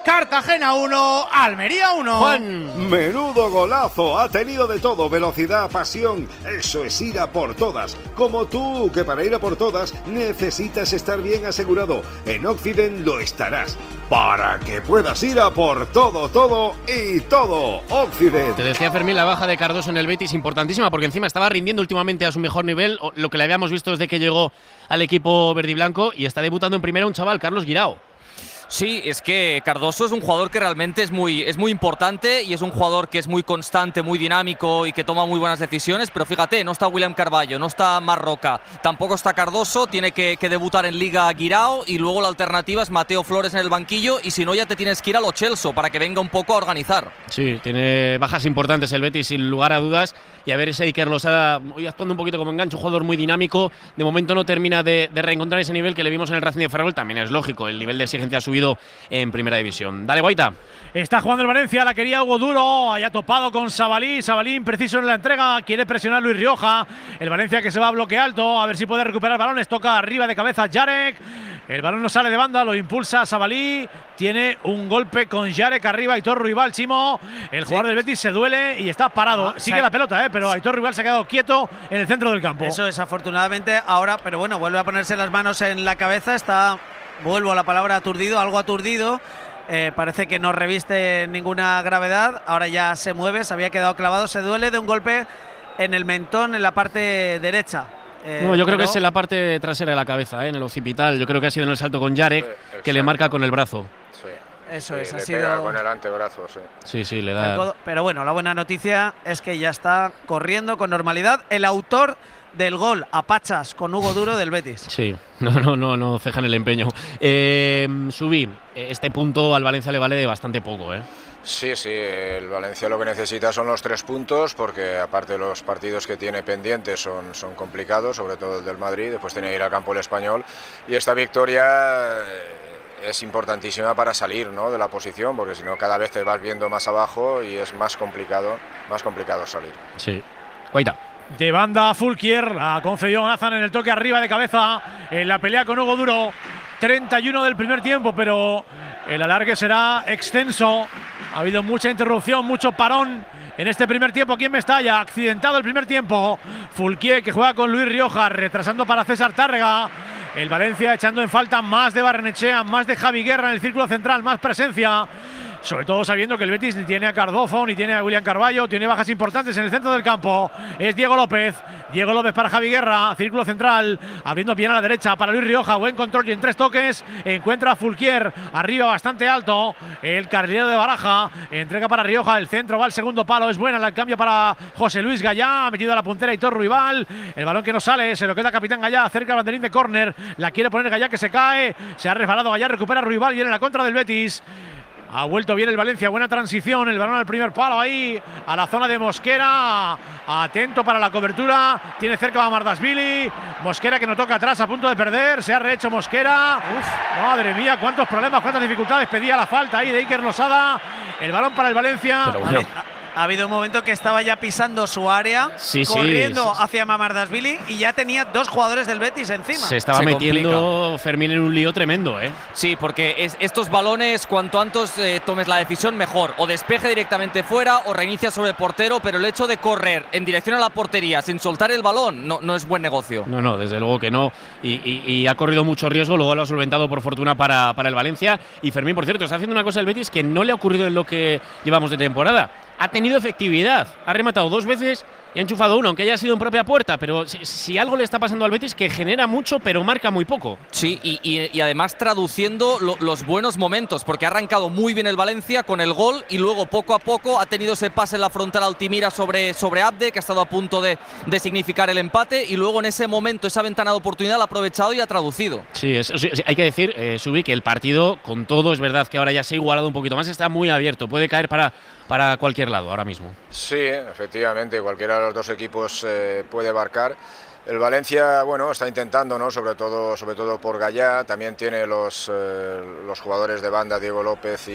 Cartagena 1, Almería 1. Juan. Menudo golazo, ha tenido de todo, velocidad, pasión, eso es ir a por todas, como tú, que para ir a por todas necesitas estar bien asegurado. En Occident lo estarás, para que puedas ir a por todo, todo y todo. Occident. Te decía Fermín, la baja de Cardoso en el Betis importantísima, porque encima estaba rindiendo últimamente a su mejor nivel, lo que le habíamos visto desde que llegó al equipo verde y blanco, y está debutando en primera un chaval, Carlos Guirao. Sí, es que Cardoso es un jugador que realmente es muy importante y es un jugador que es muy constante, muy dinámico y que toma muy buenas decisiones, pero fíjate, no está William Carballo, no está Marroca, tampoco está Cardoso, tiene que debutar en Liga Guirao y luego la alternativa es Mateo Flores en el banquillo y si no ya te tienes que ir a Lo Celso para que venga un poco a organizar. Sí, tiene bajas importantes el Betis sin lugar a dudas. Y a ver ese Iker Losada hoy actuando un poquito como enganche, un jugador muy dinámico. De momento no termina de reencontrar ese nivel que le vimos en el Racing de Ferrol. También es lógico, el nivel de exigencia ha subido en primera división. Dale, Guaita. Está jugando el Valencia, la quería Hugo Duro, haya topado con Sabalí, Sabalí impreciso en la entrega, quiere presionar Luis Rioja, el Valencia que se va a bloque alto, a ver si puede recuperar balones, toca arriba de cabeza Jarek, el balón no sale de banda, lo impulsa Sabalí, tiene un golpe con Jarek arriba, Aitor Ruibal, Chimo, el jugador del Betis se duele y está parado, sigue la pelota, pero Aitor Ruibal se ha quedado quieto en el centro del campo. Eso desafortunadamente ahora, pero bueno, vuelve a ponerse las manos en la cabeza, está, vuelvo a la palabra aturdido, algo aturdido. Parece que no reviste ninguna gravedad, ahora ya se mueve, se había quedado clavado, se duele de un golpe en el mentón, en la parte derecha. No, yo creo que es en la parte trasera de la cabeza, en el occipital. Yo creo que ha sido en el salto con Jarek, que le marca con el brazo. Sí. Eso sí, es, le ha pega sido con el antebrazo, sí. Sí, le da. Pero bueno, la buena noticia es que ya está corriendo con normalidad el autor del gol a Pachas con Hugo Duro del Betis. Sí, no cejan el empeño. Subí, este punto al Valencia le vale de bastante poco, ¿eh? Sí, el Valencia lo que necesita son los 3 puntos, porque aparte de los partidos que tiene pendientes son complicados, sobre todo el del Madrid, después tiene que ir al campo el Español, y esta victoria es importantísima para salir, ¿no?, de la posición, porque si no cada vez te vas viendo más abajo y es más complicado salir. Sí. Guaita. De banda Fulquier, la concedió Nazan en el toque arriba de cabeza, en la pelea con Hugo Duro, 31 del primer tiempo, pero el alargue será extenso, ha habido mucha interrupción, mucho parón en este primer tiempo aquí en Mestalla, accidentado el primer tiempo, Fulquier que juega con Luis Rioja, retrasando para César Tárrega, el Valencia echando en falta más de Barrenechea, más de Javi Guerra en el círculo central, más presencia. Sobre todo sabiendo que el Betis ni tiene a Cardozo, ni tiene a William Carballo, tiene bajas importantes en el centro del campo. Es Diego López para Javi Guerra, círculo central, abriendo bien a la derecha para Luis Rioja, buen control y en 3 toques, encuentra a Fulquier, arriba bastante alto, el carrilero de Baraja, entrega para Rioja, el centro va al segundo palo, es buena el cambio para José Luis Gallá, ha metido a la puntera Aitor Ruibal, el balón que no sale, se lo queda Capitán Gallá, cerca del banderín de córner, la quiere poner Gallá que se cae, se ha resbalado Gallá, recupera a Ruibal, viene la contra del Betis. Ha vuelto bien el Valencia, buena transición, el balón al primer palo ahí, a la zona de Mosquera, atento para la cobertura, tiene cerca a Mardashvili, Mosquera que no toca atrás, a punto de perder, se ha rehecho Mosquera, madre mía, cuántos problemas, cuántas dificultades, pedía la falta ahí de Iker Losada, el balón para el Valencia. Pero bueno. Ha habido un momento que estaba ya pisando su área, corriendo hacia Mamardashvili y ya tenía 2 jugadores del Betis encima. Se estaba metiendo Fermín en un lío tremendo, ¿eh? Sí, porque estos balones, cuanto antes tomes la decisión, mejor. O despeje directamente fuera o reinicia sobre el portero, pero el hecho de correr en dirección a la portería sin soltar el balón no es buen negocio. No, desde luego que no. Y ha corrido mucho riesgo, luego lo ha solventado por fortuna para el Valencia. Y Fermín, por cierto, está haciendo una cosa el Betis que no le ha ocurrido en lo que llevamos de temporada. Ha tenido efectividad, ha rematado 2 veces y ha enchufado 1, aunque haya sido en propia puerta, pero si algo le está pasando al Betis, que genera mucho pero marca muy poco. Sí, y además traduciendo los buenos momentos, porque ha arrancado muy bien el Valencia con el gol y luego poco a poco ha tenido ese pase en la frontal Altimira sobre Abde, que ha estado a punto de significar el empate, y luego en ese momento, esa ventana de oportunidad la ha aprovechado y ha traducido. Sí, hay que decir, Subi, que el partido, con todo, es verdad que ahora ya se ha igualado un poquito más, está muy abierto, puede caer para cualquier lado ahora mismo. Sí, efectivamente, cualquiera de los 2 equipos puede marcar. El Valencia, bueno, está intentando, ¿no?, sobre todo por Gallá, también tiene los jugadores de banda, Diego López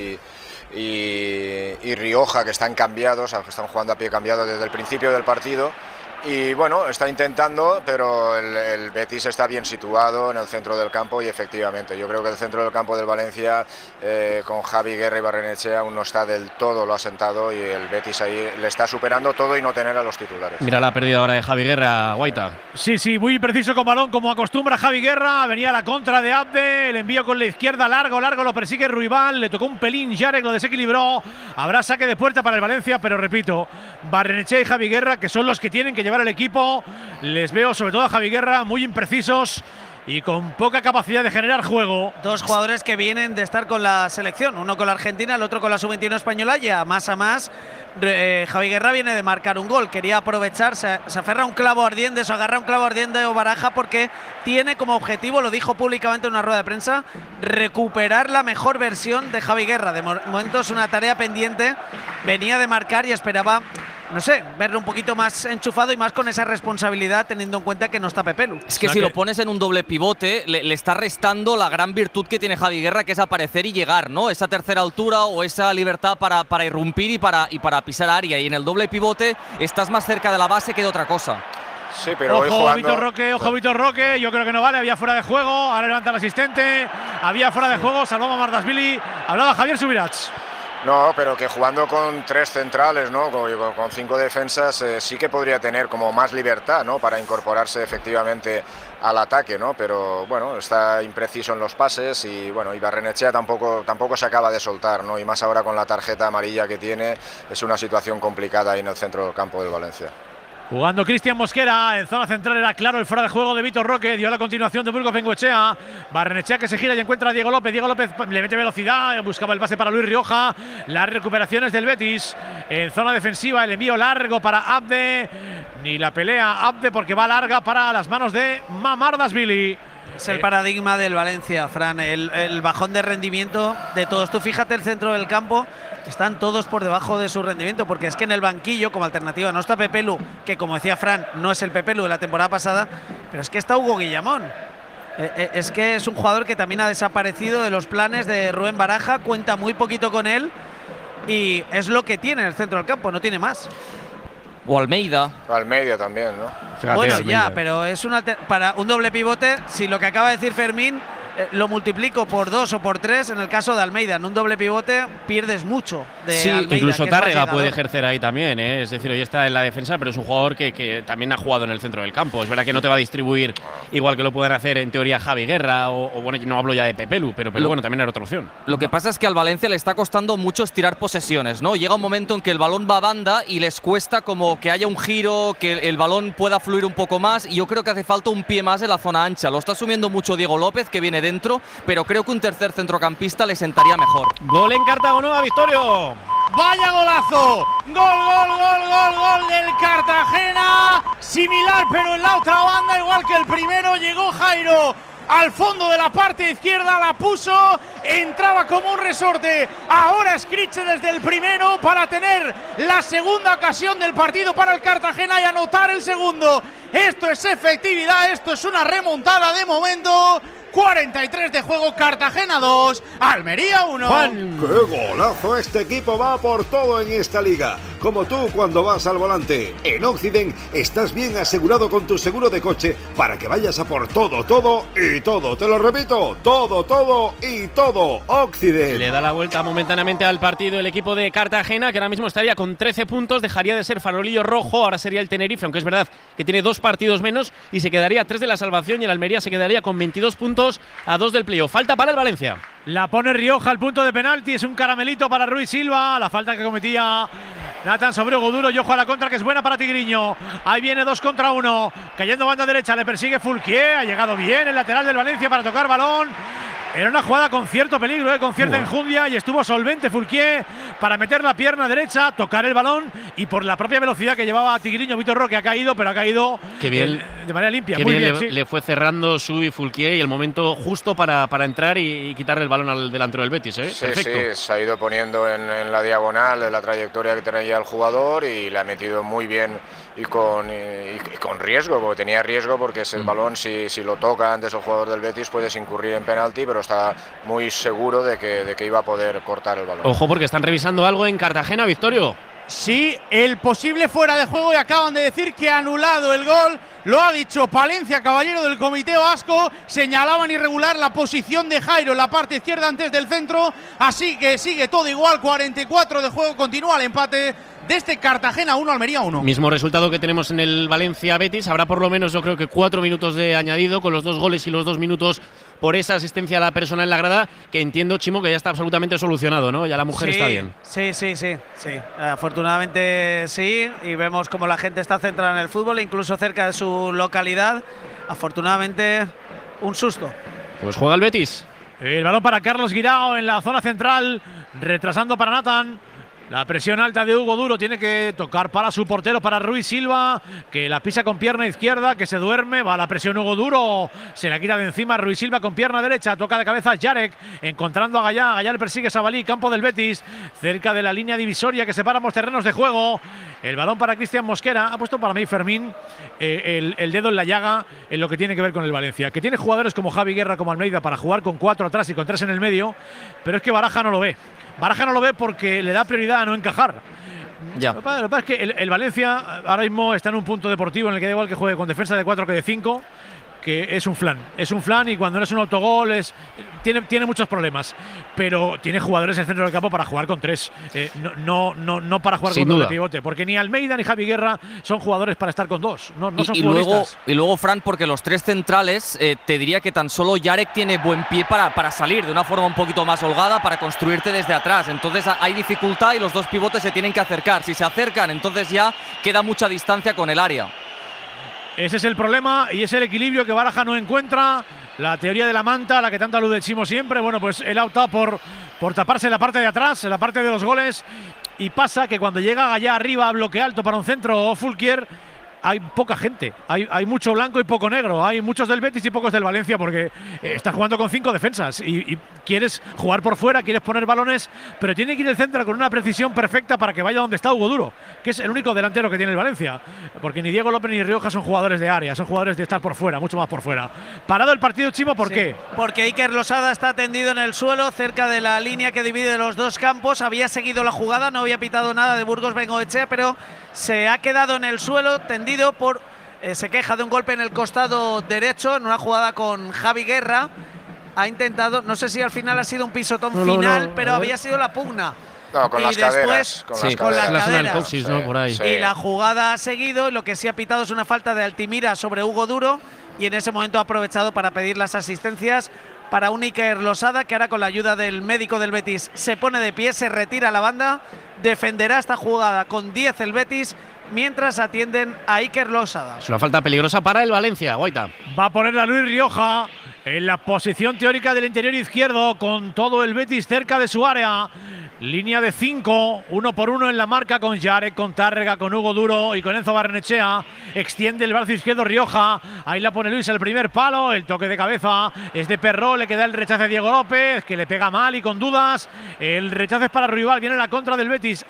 y Rioja, que están cambiados, que están jugando a pie cambiado desde el principio del partido, Y bueno, está intentando, pero el Betis está bien situado en el centro del campo y efectivamente, yo creo que el centro del campo del Valencia con Javi Guerra y Barrenechea aún no está del todo lo asentado y el Betis ahí le está superando todo y no tener a los titulares. Mira la pérdida ahora de Javi Guerra, Guaita. Sí, muy preciso con balón como acostumbra Javi Guerra. Venía la contra de Abde, el envío con la izquierda largo, lo persigue Ruibal, le tocó un pelín Jarek, lo desequilibró. Habrá saque de puerta para el Valencia, pero repito, Barrenechea y Javi Guerra, que son los que tienen que llevar el equipo, les veo sobre todo a Javi Guerra muy imprecisos y con poca capacidad de generar juego. Dos jugadores que vienen de estar con la selección, uno con la Argentina, el otro con la sub-21 española, y a más Javi Guerra viene de marcar un gol, quería aprovechar, se aferra a un clavo ardiente, se agarra un clavo ardiente o Baraja, porque tiene como objetivo, lo dijo públicamente en una rueda de prensa, recuperar la mejor versión de Javi Guerra. De momento es una tarea pendiente, venía de marcar y esperaba, no sé, verlo un poquito más enchufado y más con esa responsabilidad, teniendo en cuenta que no está Pepelu. Es que si lo pones en un doble pivote, le está restando la gran virtud que tiene Javi Guerra, que es aparecer y llegar, ¿no? Esa tercera altura o esa libertad para irrumpir y para pisar área. Y en el doble pivote estás más cerca de la base que de otra cosa. Sí, pero ojo, jugando... Vitor Roque, yo creo que no vale, había fuera de juego, ahora levanta el asistente, había fuera de juego, salvaba Mardashvili, hablaba Javier Subirats. No, pero que jugando con 3 centrales, ¿no? Con 5 defensas, sí que podría tener como más libertad, ¿no? Para incorporarse efectivamente al ataque, ¿no? Pero bueno, está impreciso en los pases y bueno, y Barrenechea tampoco se acaba de soltar, ¿no? Y más ahora con la tarjeta amarilla que tiene, es una situación complicada ahí en el centro del campo del Valencia. Jugando Cristian Mosquera, en zona central era claro el fuera de juego de Vitor Roque, dio la continuación de Burgos Bengoechea. Barrenechea que se gira y encuentra a Diego López le mete velocidad, buscaba el pase para Luis Rioja, las recuperaciones del Betis, en zona defensiva el envío largo para Abde, ni la pelea Abde porque va larga para las manos de Mamardashvili. Es el paradigma del Valencia, Fran, el bajón de rendimiento de todos. Tú fíjate el centro del campo, están todos por debajo de su rendimiento, porque es que en el banquillo como alternativa no está Pepelu, que como decía Fran, no es el Pepelu de la temporada pasada, pero es que está Hugo Guillamón. Es que es un jugador que también ha desaparecido de los planes de Rubén Baraja, cuenta muy poquito con él y es lo que tiene en el centro del campo, no tiene más. O Almeida. Almeida también, ¿no? Fíjate, bueno, Almeida. Ya, pero es para un doble pivote, si lo que acaba de decir Fermín lo multiplico por 2 o por 3, en el caso de Almeida, en un doble pivote pierdes mucho de sí, Almeida. Incluso Tárrega puede ejercer ahí también, ¿eh? Es decir, hoy está en la defensa, pero es un jugador que también ha jugado en el centro del campo. Es verdad que no te va a distribuir igual que lo pueden hacer en teoría Javi Guerra o bueno, no hablo ya de Pepelu, pero bueno, también era otra opción. Lo que pasa es que al Valencia le está costando mucho estirar posesiones, ¿no? Llega un momento en que el balón va a banda y les cuesta como que haya un giro, que el balón pueda fluir un poco más, y yo creo que hace falta un pie más en la zona ancha. Lo está asumiendo mucho Diego López, que viene dentro, pero creo que un tercer centrocampista le sentaría mejor. Gol en Cartagonova, Victorio. ¡Vaya golazo! ¡Gol del Cartagena! Similar, pero en la otra banda, igual que el primero, llegó Jairo al fondo de la parte izquierda, la puso, entraba como un resorte. Ahora Scriche desde el primero para tener la segunda ocasión del partido para el Cartagena y anotar el segundo. Esto es efectividad, esto es una remontada de momento. 43 de juego, Cartagena 2, Almería 1. ¡Juan! ¡Qué golazo! Este equipo va por todo en esta liga. Como tú cuando vas al volante. En Occident estás bien asegurado con tu seguro de coche para que vayas a por todo, todo y todo. Te lo repito, todo, todo y todo. Occident. Le da la vuelta momentáneamente al partido el equipo de Cartagena, que ahora mismo estaría con 13 puntos, dejaría de ser farolillo rojo, ahora sería el Tenerife, aunque es verdad que tiene 2 partidos menos y se quedaría 3 de la salvación, y el Almería se quedaría con 22 puntos a 2 del playoff. Falta para el Valencia. La pone Rioja al punto de penalti, es un caramelito para Ruiz Silva, la falta que cometía Nathan sobre Hugo Duro, y ojo a la contra que es buena para Tigriño. Ahí viene 2 contra 1, cayendo banda derecha, le persigue Fulquier, ha llegado bien el lateral del Valencia para tocar balón. Era una jugada con cierto peligro, con cierta enjundia, y estuvo solvente Fulquier para meter la pierna derecha, tocar el balón, y por la propia velocidad que llevaba Tigriño, Vitor Roque ha caído, pero ha caído de manera limpia. Qué muy bien, bien, le fue cerrando Sui Fulquier, y el momento justo para entrar y quitarle el balón al delantero del Betis, ¿eh? Sí, perfecto. Sí, se ha ido poniendo en la diagonal de la trayectoria que traía el jugador y le ha metido muy bien y con riesgo, porque tenía riesgo, porque es el balón, si lo toca antes el jugador del Betis puedes incurrir en penalti, pero está muy seguro de que iba a poder cortar el balón. Ojo, porque están revisando algo en Cartagena, Victorio. Sí, el posible fuera de juego, y acaban de decir que ha anulado el gol. Lo ha dicho Palencia, caballero del Comité Vasco. Señalaban irregular la posición de Jairo en la parte izquierda antes del centro. Así que sigue todo igual, 44 de juego, continúa el empate de este Cartagena 1, Almería 1. Mismo resultado que tenemos en el Valencia-Betis. Habrá por lo menos, yo creo que 4 minutos de añadido con los 2 goles y los 2 minutos por esa asistencia a la persona en la grada, que entiendo, Chimo, que ya está absolutamente solucionado, ¿no? Ya la mujer está bien. Sí. Afortunadamente sí, y vemos como la gente está centrada en el fútbol, incluso cerca de su localidad. Afortunadamente, un susto. Pues juega el Betis. El balón para Carlos Guirao en la zona central, retrasando para Nathan. La presión alta de Hugo Duro, tiene que tocar para su portero, para Ruiz Silva, que la pisa con pierna izquierda, que se duerme, va la presión Hugo Duro, se la quita de encima Ruiz Silva con pierna derecha, toca de cabeza Yarek, encontrando a Gallá, Gallá le persigue Sabalí, campo del Betis, cerca de la línea divisoria que separa ambos terrenos de juego. El balón para Cristian Mosquera, ha puesto para mí Fermín el dedo en la llaga en lo que tiene que ver con el Valencia, que tiene jugadores como Javi Guerra, como Almeida, para jugar con 4 atrás y con 3 en el medio, pero es que Baraja no lo ve. Baraja no lo ve porque le da prioridad a no encajar. Ya. Lo que pasa es que el Valencia ahora mismo está en un punto deportivo en el que da igual que juegue con defensa de 4 que de 5, que es un flan. Es un flan, y cuando no es un autogol tiene muchos problemas. Pero tiene jugadores en el centro del campo para jugar con 3. No para jugar con 2 de pivote. Porque ni Almeida ni Javi Guerra son jugadores para estar con 2. No son futbolistas. Y luego, Fran, porque los 3 centrales, te diría que tan solo Yarek tiene buen pie para salir de una forma un poquito más holgada, para construirte desde atrás. Entonces hay dificultad y los 2 pivotes se tienen que acercar. Si se acercan, entonces ya queda mucha distancia con el área. Ese es el problema y es el equilibrio que Baraja no encuentra. La teoría de la manta, la que tanto alude Chimo siempre. Bueno, pues él ha optado por taparse en la parte de atrás, en la parte de los goles. Y pasa que cuando llega allá arriba a bloque alto para un centro o Fulquier, hay poca gente, hay mucho blanco y poco negro, hay muchos del Betis y pocos del Valencia, porque estás jugando con 5 defensas y quieres jugar por fuera, quieres poner balones, pero tiene que ir el centro con una precisión perfecta para que vaya donde está Hugo Duro, que es el único delantero que tiene el Valencia, porque ni Diego López ni Rioja son jugadores de área, son jugadores de estar por fuera, mucho más por fuera. Parado el partido, Chimo, ¿por qué? Porque Iker Losada está tendido en el suelo, cerca de la línea que divide los 2 campos, había seguido la jugada, no había pitado nada de Burgos Bengoechea, pero se ha quedado en el suelo, tendido se queja de un golpe en el costado derecho en una jugada con Javi Guerra. Ha intentado, no sé si al final ha sido un pisotón final, pero había sido la pugna. No, con las caderas. Con las caderas. Coxis, ¿no? Por ahí. Y la jugada ha seguido, lo que sí ha pitado es una falta de Altimira sobre Hugo Duro, y en ese momento ha aprovechado para pedir las asistencias para un Iker Losada, que ahora con la ayuda del médico del Betis se pone de pie, se retira a la banda, defenderá esta jugada con 10 el Betis, mientras atienden a Iker Losada. Es una falta peligrosa para el Valencia, Guaita. Va a poner a Luis Rioja en la posición teórica del interior izquierdo, con todo el Betis cerca de su área. Línea de 5, 1 por 1 en la marca con Yarek, con Tárrega, con Hugo Duro y con Enzo Barrenechea. Extiende el brazo izquierdo Rioja. Ahí la pone Luis, el primer palo. El toque de cabeza es de Perró. Le queda el rechace a Diego López, que le pega mal y con dudas. El rechace es para Ruibal. Viene la contra del Betis.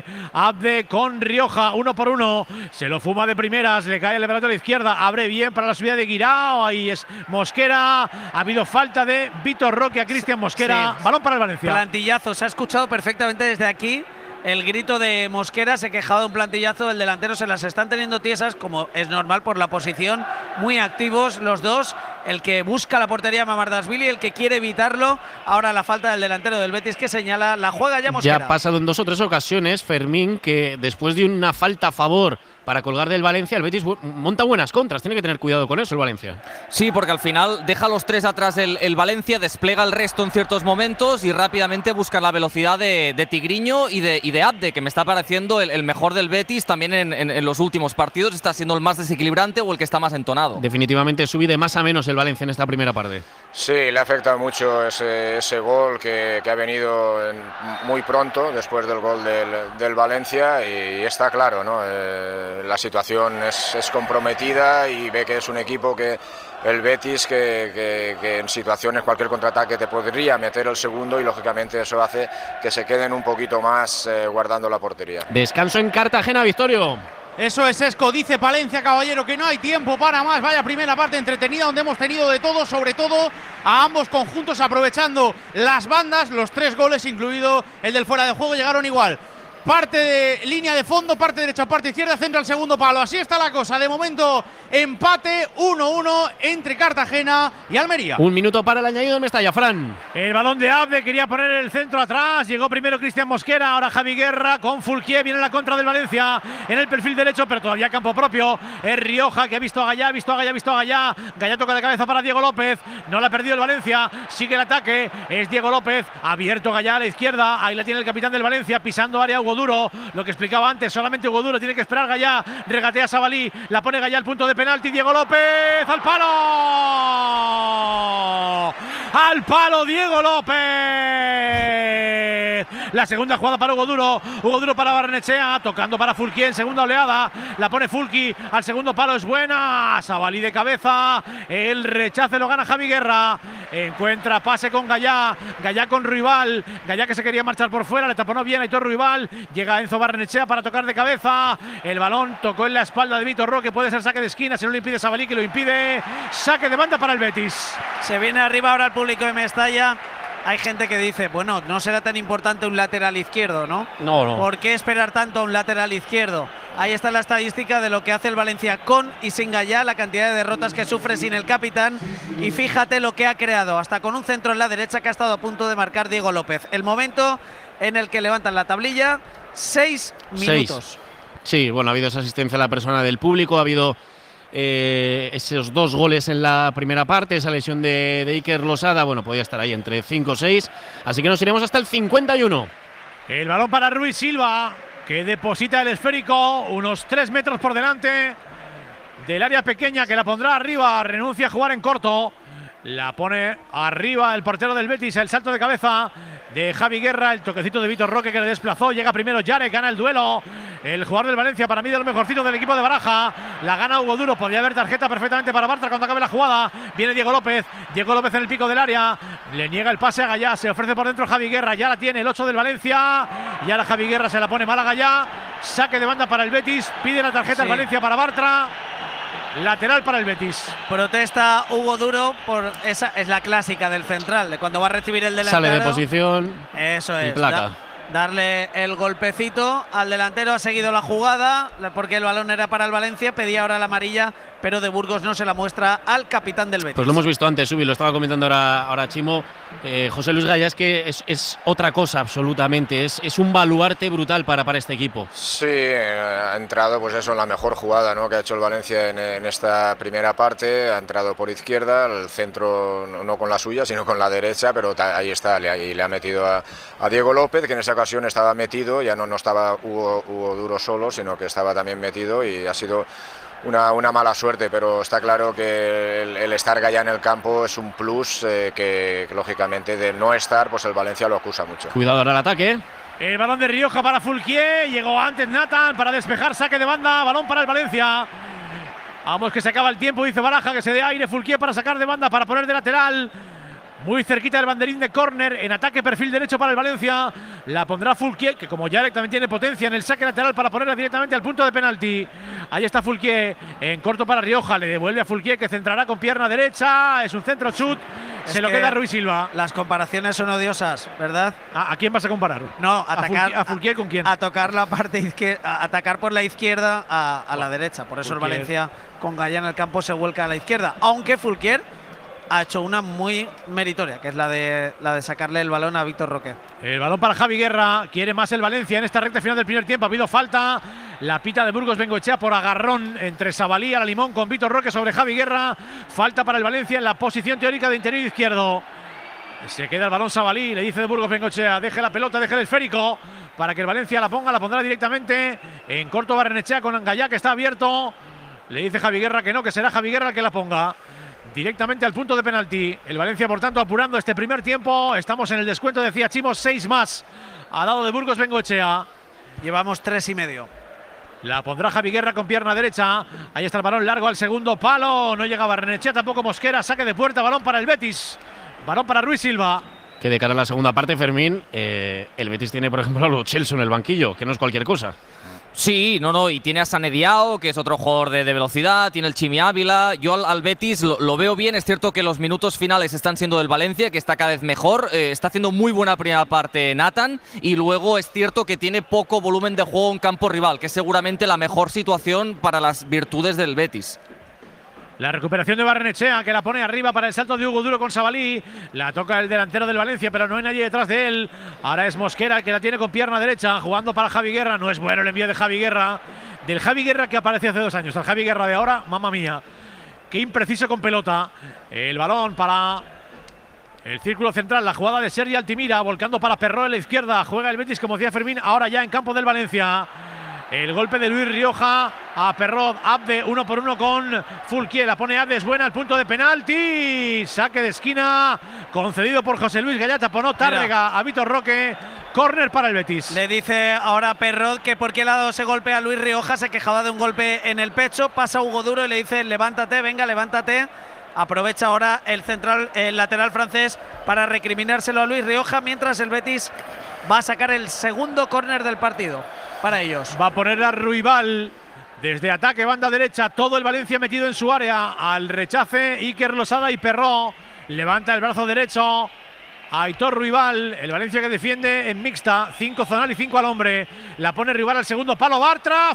Abde con Rioja, 1 por 1. Se lo fuma de primeras. Le cae el brazo a la izquierda. Abre bien para la subida de Guirao. Ahí es Mosquera. Ha habido falta de Vitor Roque a Cristian Mosquera. Sí. Balón para el Valencia. Plantillazo. Se ha escuchado perfectamente desde aquí el grito de Mosquera. Se quejaba de un plantillazo. El delantero se las están teniendo tiesas, como es normal por la posición. Muy activos los dos. El que busca la portería Mamardashvili, el que quiere evitarlo. Ahora la falta del delantero del Betis, que señala la juega ya Mosquera. Ya ha pasado en 2 o 3 ocasiones, Fermín, que después de una falta a favor para colgar del Valencia, el Betis monta buenas contras. Tiene que tener cuidado con eso el Valencia. Sí, porque al final deja los 3 atrás el Valencia, despliega el resto en ciertos momentos y rápidamente busca la velocidad de Tigriño y de Abde, que me está pareciendo el mejor del Betis también en los últimos partidos. Está siendo el más desequilibrante o el que está más entonado. Definitivamente sube de más a menos el Valencia en esta primera parte. Sí, le ha afectado mucho ese gol que ha venido muy pronto después del gol del Valencia, y está claro, ¿no? La situación es comprometida y ve que es un equipo que el Betis que en situaciones, cualquier contraataque te podría meter el segundo, y lógicamente eso hace que se queden un poquito más guardando la portería. Descanso en Cartagena, Victorio. Eso es Esco, dice Palencia, caballero, que no hay tiempo para más. Vaya primera parte entretenida donde hemos tenido de todo, sobre todo a ambos conjuntos aprovechando las bandas. Los 3 goles, incluido el del fuera de juego, llegaron igual parte de línea de fondo, parte derecha, parte izquierda, centro al segundo palo. Así está la cosa. De momento, empate 1-1 entre Cartagena y Almería. 1 minuto para el añadido de Mestalla, Fran. El balón de Abde, quería poner el centro atrás. Llegó primero Cristian Mosquera, ahora Javi Guerra con Fulquier. Viene la contra del Valencia en el perfil derecho, pero todavía campo propio. Es Rioja, que ha visto a Gallá, visto a Gallá. Gallá toca de cabeza para Diego López. No la ha perdido el Valencia. Sigue el ataque. Es Diego López. Abierto Gallá a la izquierda. Ahí la tiene el capitán del Valencia, pisando área Hugo Duro. Lo que explicaba antes, solamente Hugo Duro tiene que esperar Gallá. Regatea Sabalí. La pone Gallá al punto de penalti. Diego López al palo. Al palo Diego López. La segunda jugada para Hugo Duro. Hugo Duro para Barrenechea. Tocando para Fulquier en segunda oleada. La pone Fulqui al segundo palo. Es buena. Sabalí de cabeza. El rechace lo gana Javi Guerra. Encuentra pase con Gallá. Gallá con Ruibal. Gallá que se quería marchar por fuera. Le taponó bien Aitor Ruibal. Llega Enzo Barrenechea para tocar de cabeza. El balón tocó en la espalda de Vitor Roque. Puede ser saque de esquina. Si no le impide Sabalí, que lo impide. Saque de banda para el Betis. Se viene arriba ahora el público de Mestalla. Hay gente que dice, bueno, no será tan importante un lateral izquierdo, ¿no? No. ¿Por qué esperar tanto a un lateral izquierdo? Ahí está la estadística de lo que hace el Valencia con y sin Gallá, la cantidad de derrotas que sufre sin el capitán. Y fíjate lo que ha creado, hasta con un centro en la derecha que ha estado a punto de marcar Diego López. El momento en el que levantan la tablilla, 6 minutos. Sí, bueno, ha habido esa asistencia a la persona del público, ha habido esos 2 goles en la primera parte, esa lesión de Iker Losada, bueno, podía estar ahí entre 5 o 6, así que nos iremos hasta el 51. El balón para Ruiz Silva, que deposita el esférico unos 3 metros por delante del área pequeña, que la pondrá arriba, renuncia a jugar en corto, la pone arriba el portero del Betis, el salto de cabeza de Javi Guerra, el toquecito de Vitor Roque que le desplazó, llega primero Yarek, gana el duelo, el jugador del Valencia, para mí de los mejorcitos del equipo de Baraja, la gana Hugo Duro, podría haber tarjeta perfectamente para Bartra cuando acabe la jugada, viene Diego López en el pico del área, le niega el pase a Gallá, se ofrece por dentro Javi Guerra, ya la tiene el 8 del Valencia, y ahora Javi Guerra se la pone mal a Gallá, saque de banda para el Betis, pide la tarjeta al Valencia para Bartra. Lateral para el Betis. Protesta Hugo Duro por esa, es la clásica del central, de cuando va a recibir el delantero. Sale de posición. Eso es. Placa. Darle el golpecito al delantero, ha seguido la jugada, porque el balón era para el Valencia, pedía ahora la amarilla, pero de Burgos no se la muestra al capitán del Betis. Pues lo hemos visto antes, Subi, lo estaba comentando ahora Chimo. José Luis Gallá es que es otra cosa absolutamente, es un baluarte brutal para este equipo. Sí, ha entrado pues eso en la mejor jugada, ¿no?, que ha hecho el Valencia en esta primera parte, ha entrado por izquierda, el centro no con la suya, sino con la derecha, pero ahí está, le ha metido a Diego López, que en esa ocasión estaba metido, ya no estaba Hugo Duro solo, sino que estaba también metido y ha sido una mala suerte, pero está claro que el estar Gallá en el campo es un plus que lógicamente de no estar, pues el Valencia lo acusa mucho. Cuidado ahora el ataque. El balón de Rioja para Fulquier, llegó antes Nathan para despejar, saque de banda, balón para el Valencia. Vamos que se acaba el tiempo, dice Baraja, que se dé aire Fulquier para sacar de banda, para poner de lateral. Muy cerquita del banderín de córner, en ataque perfil derecho para el Valencia. La pondrá Fulquier, que como Yarek también tiene potencia en el saque lateral para ponerla directamente al punto de penalti. Ahí está Fulquier, en corto para Rioja, le devuelve a Fulquier, que centrará con pierna derecha. Es un centro chut, se lo queda Ruiz Silva. Las comparaciones son odiosas, ¿verdad? ¿A quién vas a comparar? No, atacar ¿A Fulquier con quién? A tocar la parte izquierda, atacar por la izquierda a la derecha. Por eso Fulquier. El Valencia con Gallá en el campo se vuelca a la izquierda. Aunque Fulquier ha hecho una muy meritoria, que es la de sacarle el balón a Vitor Roque. El balón para Javi Guerra, quiere más el Valencia en esta recta final del primer tiempo. Ha habido falta, la pita de Burgos Bengoechea por agarrón entre Sabalí a la limón con Vitor Roque sobre Javi Guerra. Falta para el Valencia en la posición teórica de interior izquierdo. Se queda el balón Sabalí, le dice de Burgos Bengoechea, deje la pelota, deje el esférico, para que el Valencia la pondrá directamente en corto Barrenechea con Gallá, que está abierto. Le dice Javi Guerra que no, que será Javi Guerra el que la ponga directamente al punto de penalti. El Valencia, por tanto, apurando este primer tiempo. Estamos en el descuento, decía Chimo, 6 más al lado de Burgos Bengoechea. Llevamos 3,5. La pondrá Javi Guerra con pierna derecha. Ahí está el balón largo al segundo palo. No llega Barrenechea, tampoco Mosquera. Saque de puerta, balón para el Betis. Balón para Ruiz Silva. Que de cara a la segunda parte, Fermín, el Betis tiene, por ejemplo, a Lo Celso en el banquillo, que no es cualquier cosa. Sí, no, y tiene a Sané Diao, que es otro jugador de velocidad, tiene el Chimi Ávila. Yo al Betis lo veo bien, es cierto que los minutos finales están siendo del Valencia, que está cada vez mejor, está haciendo muy buena primera parte Nathan, y luego es cierto que tiene poco volumen de juego en campo rival, que es seguramente la mejor situación para las virtudes del Betis. La recuperación de Barrenechea, que la pone arriba para el salto de Hugo Duro con Sabalí. La toca el delantero del Valencia, pero no hay nadie detrás de él. Ahora es Mosquera, que la tiene con pierna derecha, jugando para Javi Guerra. No es bueno el envío de Javi Guerra. Del Javi Guerra que apareció hace 2 años. El Javi Guerra de ahora, mamma mía. Qué impreciso con pelota. El balón para el círculo central. La jugada de Sergi Altimira, volcando para Perró en la izquierda. Juega el Betis, como decía Fermín, ahora ya en campo del Valencia. El golpe de Luis Rioja a Perrot, Abde 1 por 1 con Fulquier, la pone Abde, es buena, el punto de penalti, saque de esquina concedido por José Luis Gallá, taponó Tárrega a Vitor Roque, córner para el Betis. Le dice ahora Perrot que por qué le ha dado ese golpe a Luis Rioja, se quejaba de un golpe en el pecho, pasa Hugo Duro y le dice levántate, venga, levántate. Aprovecha ahora el lateral francés para recriminárselo a Luis Rioja, mientras el Betis va a sacar el segundo córner del partido para ellos. Va a poner a Ruibal desde ataque, banda derecha, todo el Valencia metido en su área, al rechace Iker Losada y Perró, levanta el brazo derecho Aitor Ruibal, el Valencia que defiende en mixta, 5 zonal y 5 al hombre, la pone Ruibal al segundo palo, Bartra,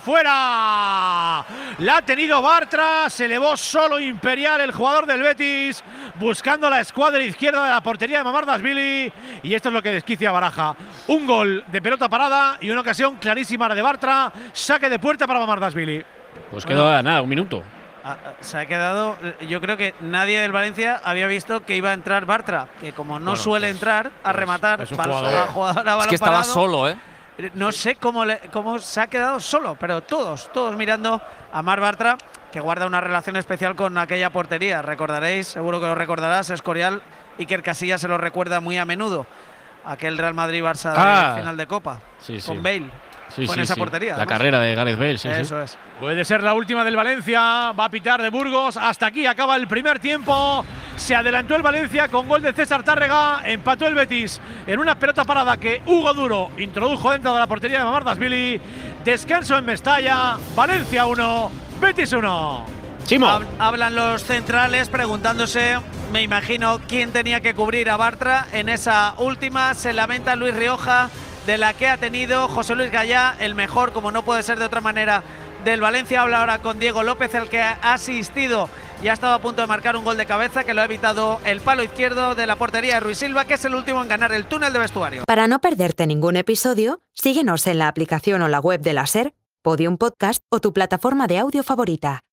fuera, la ha tenido Bartra, se elevó solo Imperial, el jugador del Betis, buscando la escuadra izquierda de la portería de Mamardashvili, y esto es lo que desquicia a Baraja, un gol de pelota parada y una ocasión clarísima de Bartra, saque de puerta para Mamardashvili. Pues quedó nada, un minuto. Se ha quedado, yo creo que nadie del Valencia había visto que iba a entrar Bartra, que como no suele entrar a rematar, es un jugador, es que estaba solo, no sé cómo se ha quedado solo, pero todos mirando a Marc Bartra, que guarda una relación especial con aquella portería. Recordaréis, seguro que lo recordarás, Escorial, Iker Casillas se lo recuerda muy a menudo, aquel Real Madrid-Barça de final de Copa, con Bale. Con esa portería. La carrera de Gareth Bale, sí. Eso es. Puede ser la última del Valencia. Va a pitar de Burgos. Hasta aquí acaba el primer tiempo. Se adelantó el Valencia con gol de César Tárrega. Empató el Betis en una pelota parada que Hugo Duro introdujo dentro de la portería de Mamardashvili. Descanso en Mestalla. Valencia 1, Betis 1. Chimo. Hablan los centrales preguntándose, me imagino, quién tenía que cubrir a Bartra en esa última. Se lamenta Luis Rioja de la que ha tenido José Luis Gallá, el mejor, como no puede ser de otra manera, del Valencia. Habla ahora con Diego López, el que ha asistido y ha estado a punto de marcar un gol de cabeza, que lo ha evitado el palo izquierdo de la portería de Ruiz Silva, que es el último en ganar el túnel de vestuario. Para no perderte ningún episodio, síguenos en la aplicación o la web de la SER, Podium Podcast o tu plataforma de audio favorita.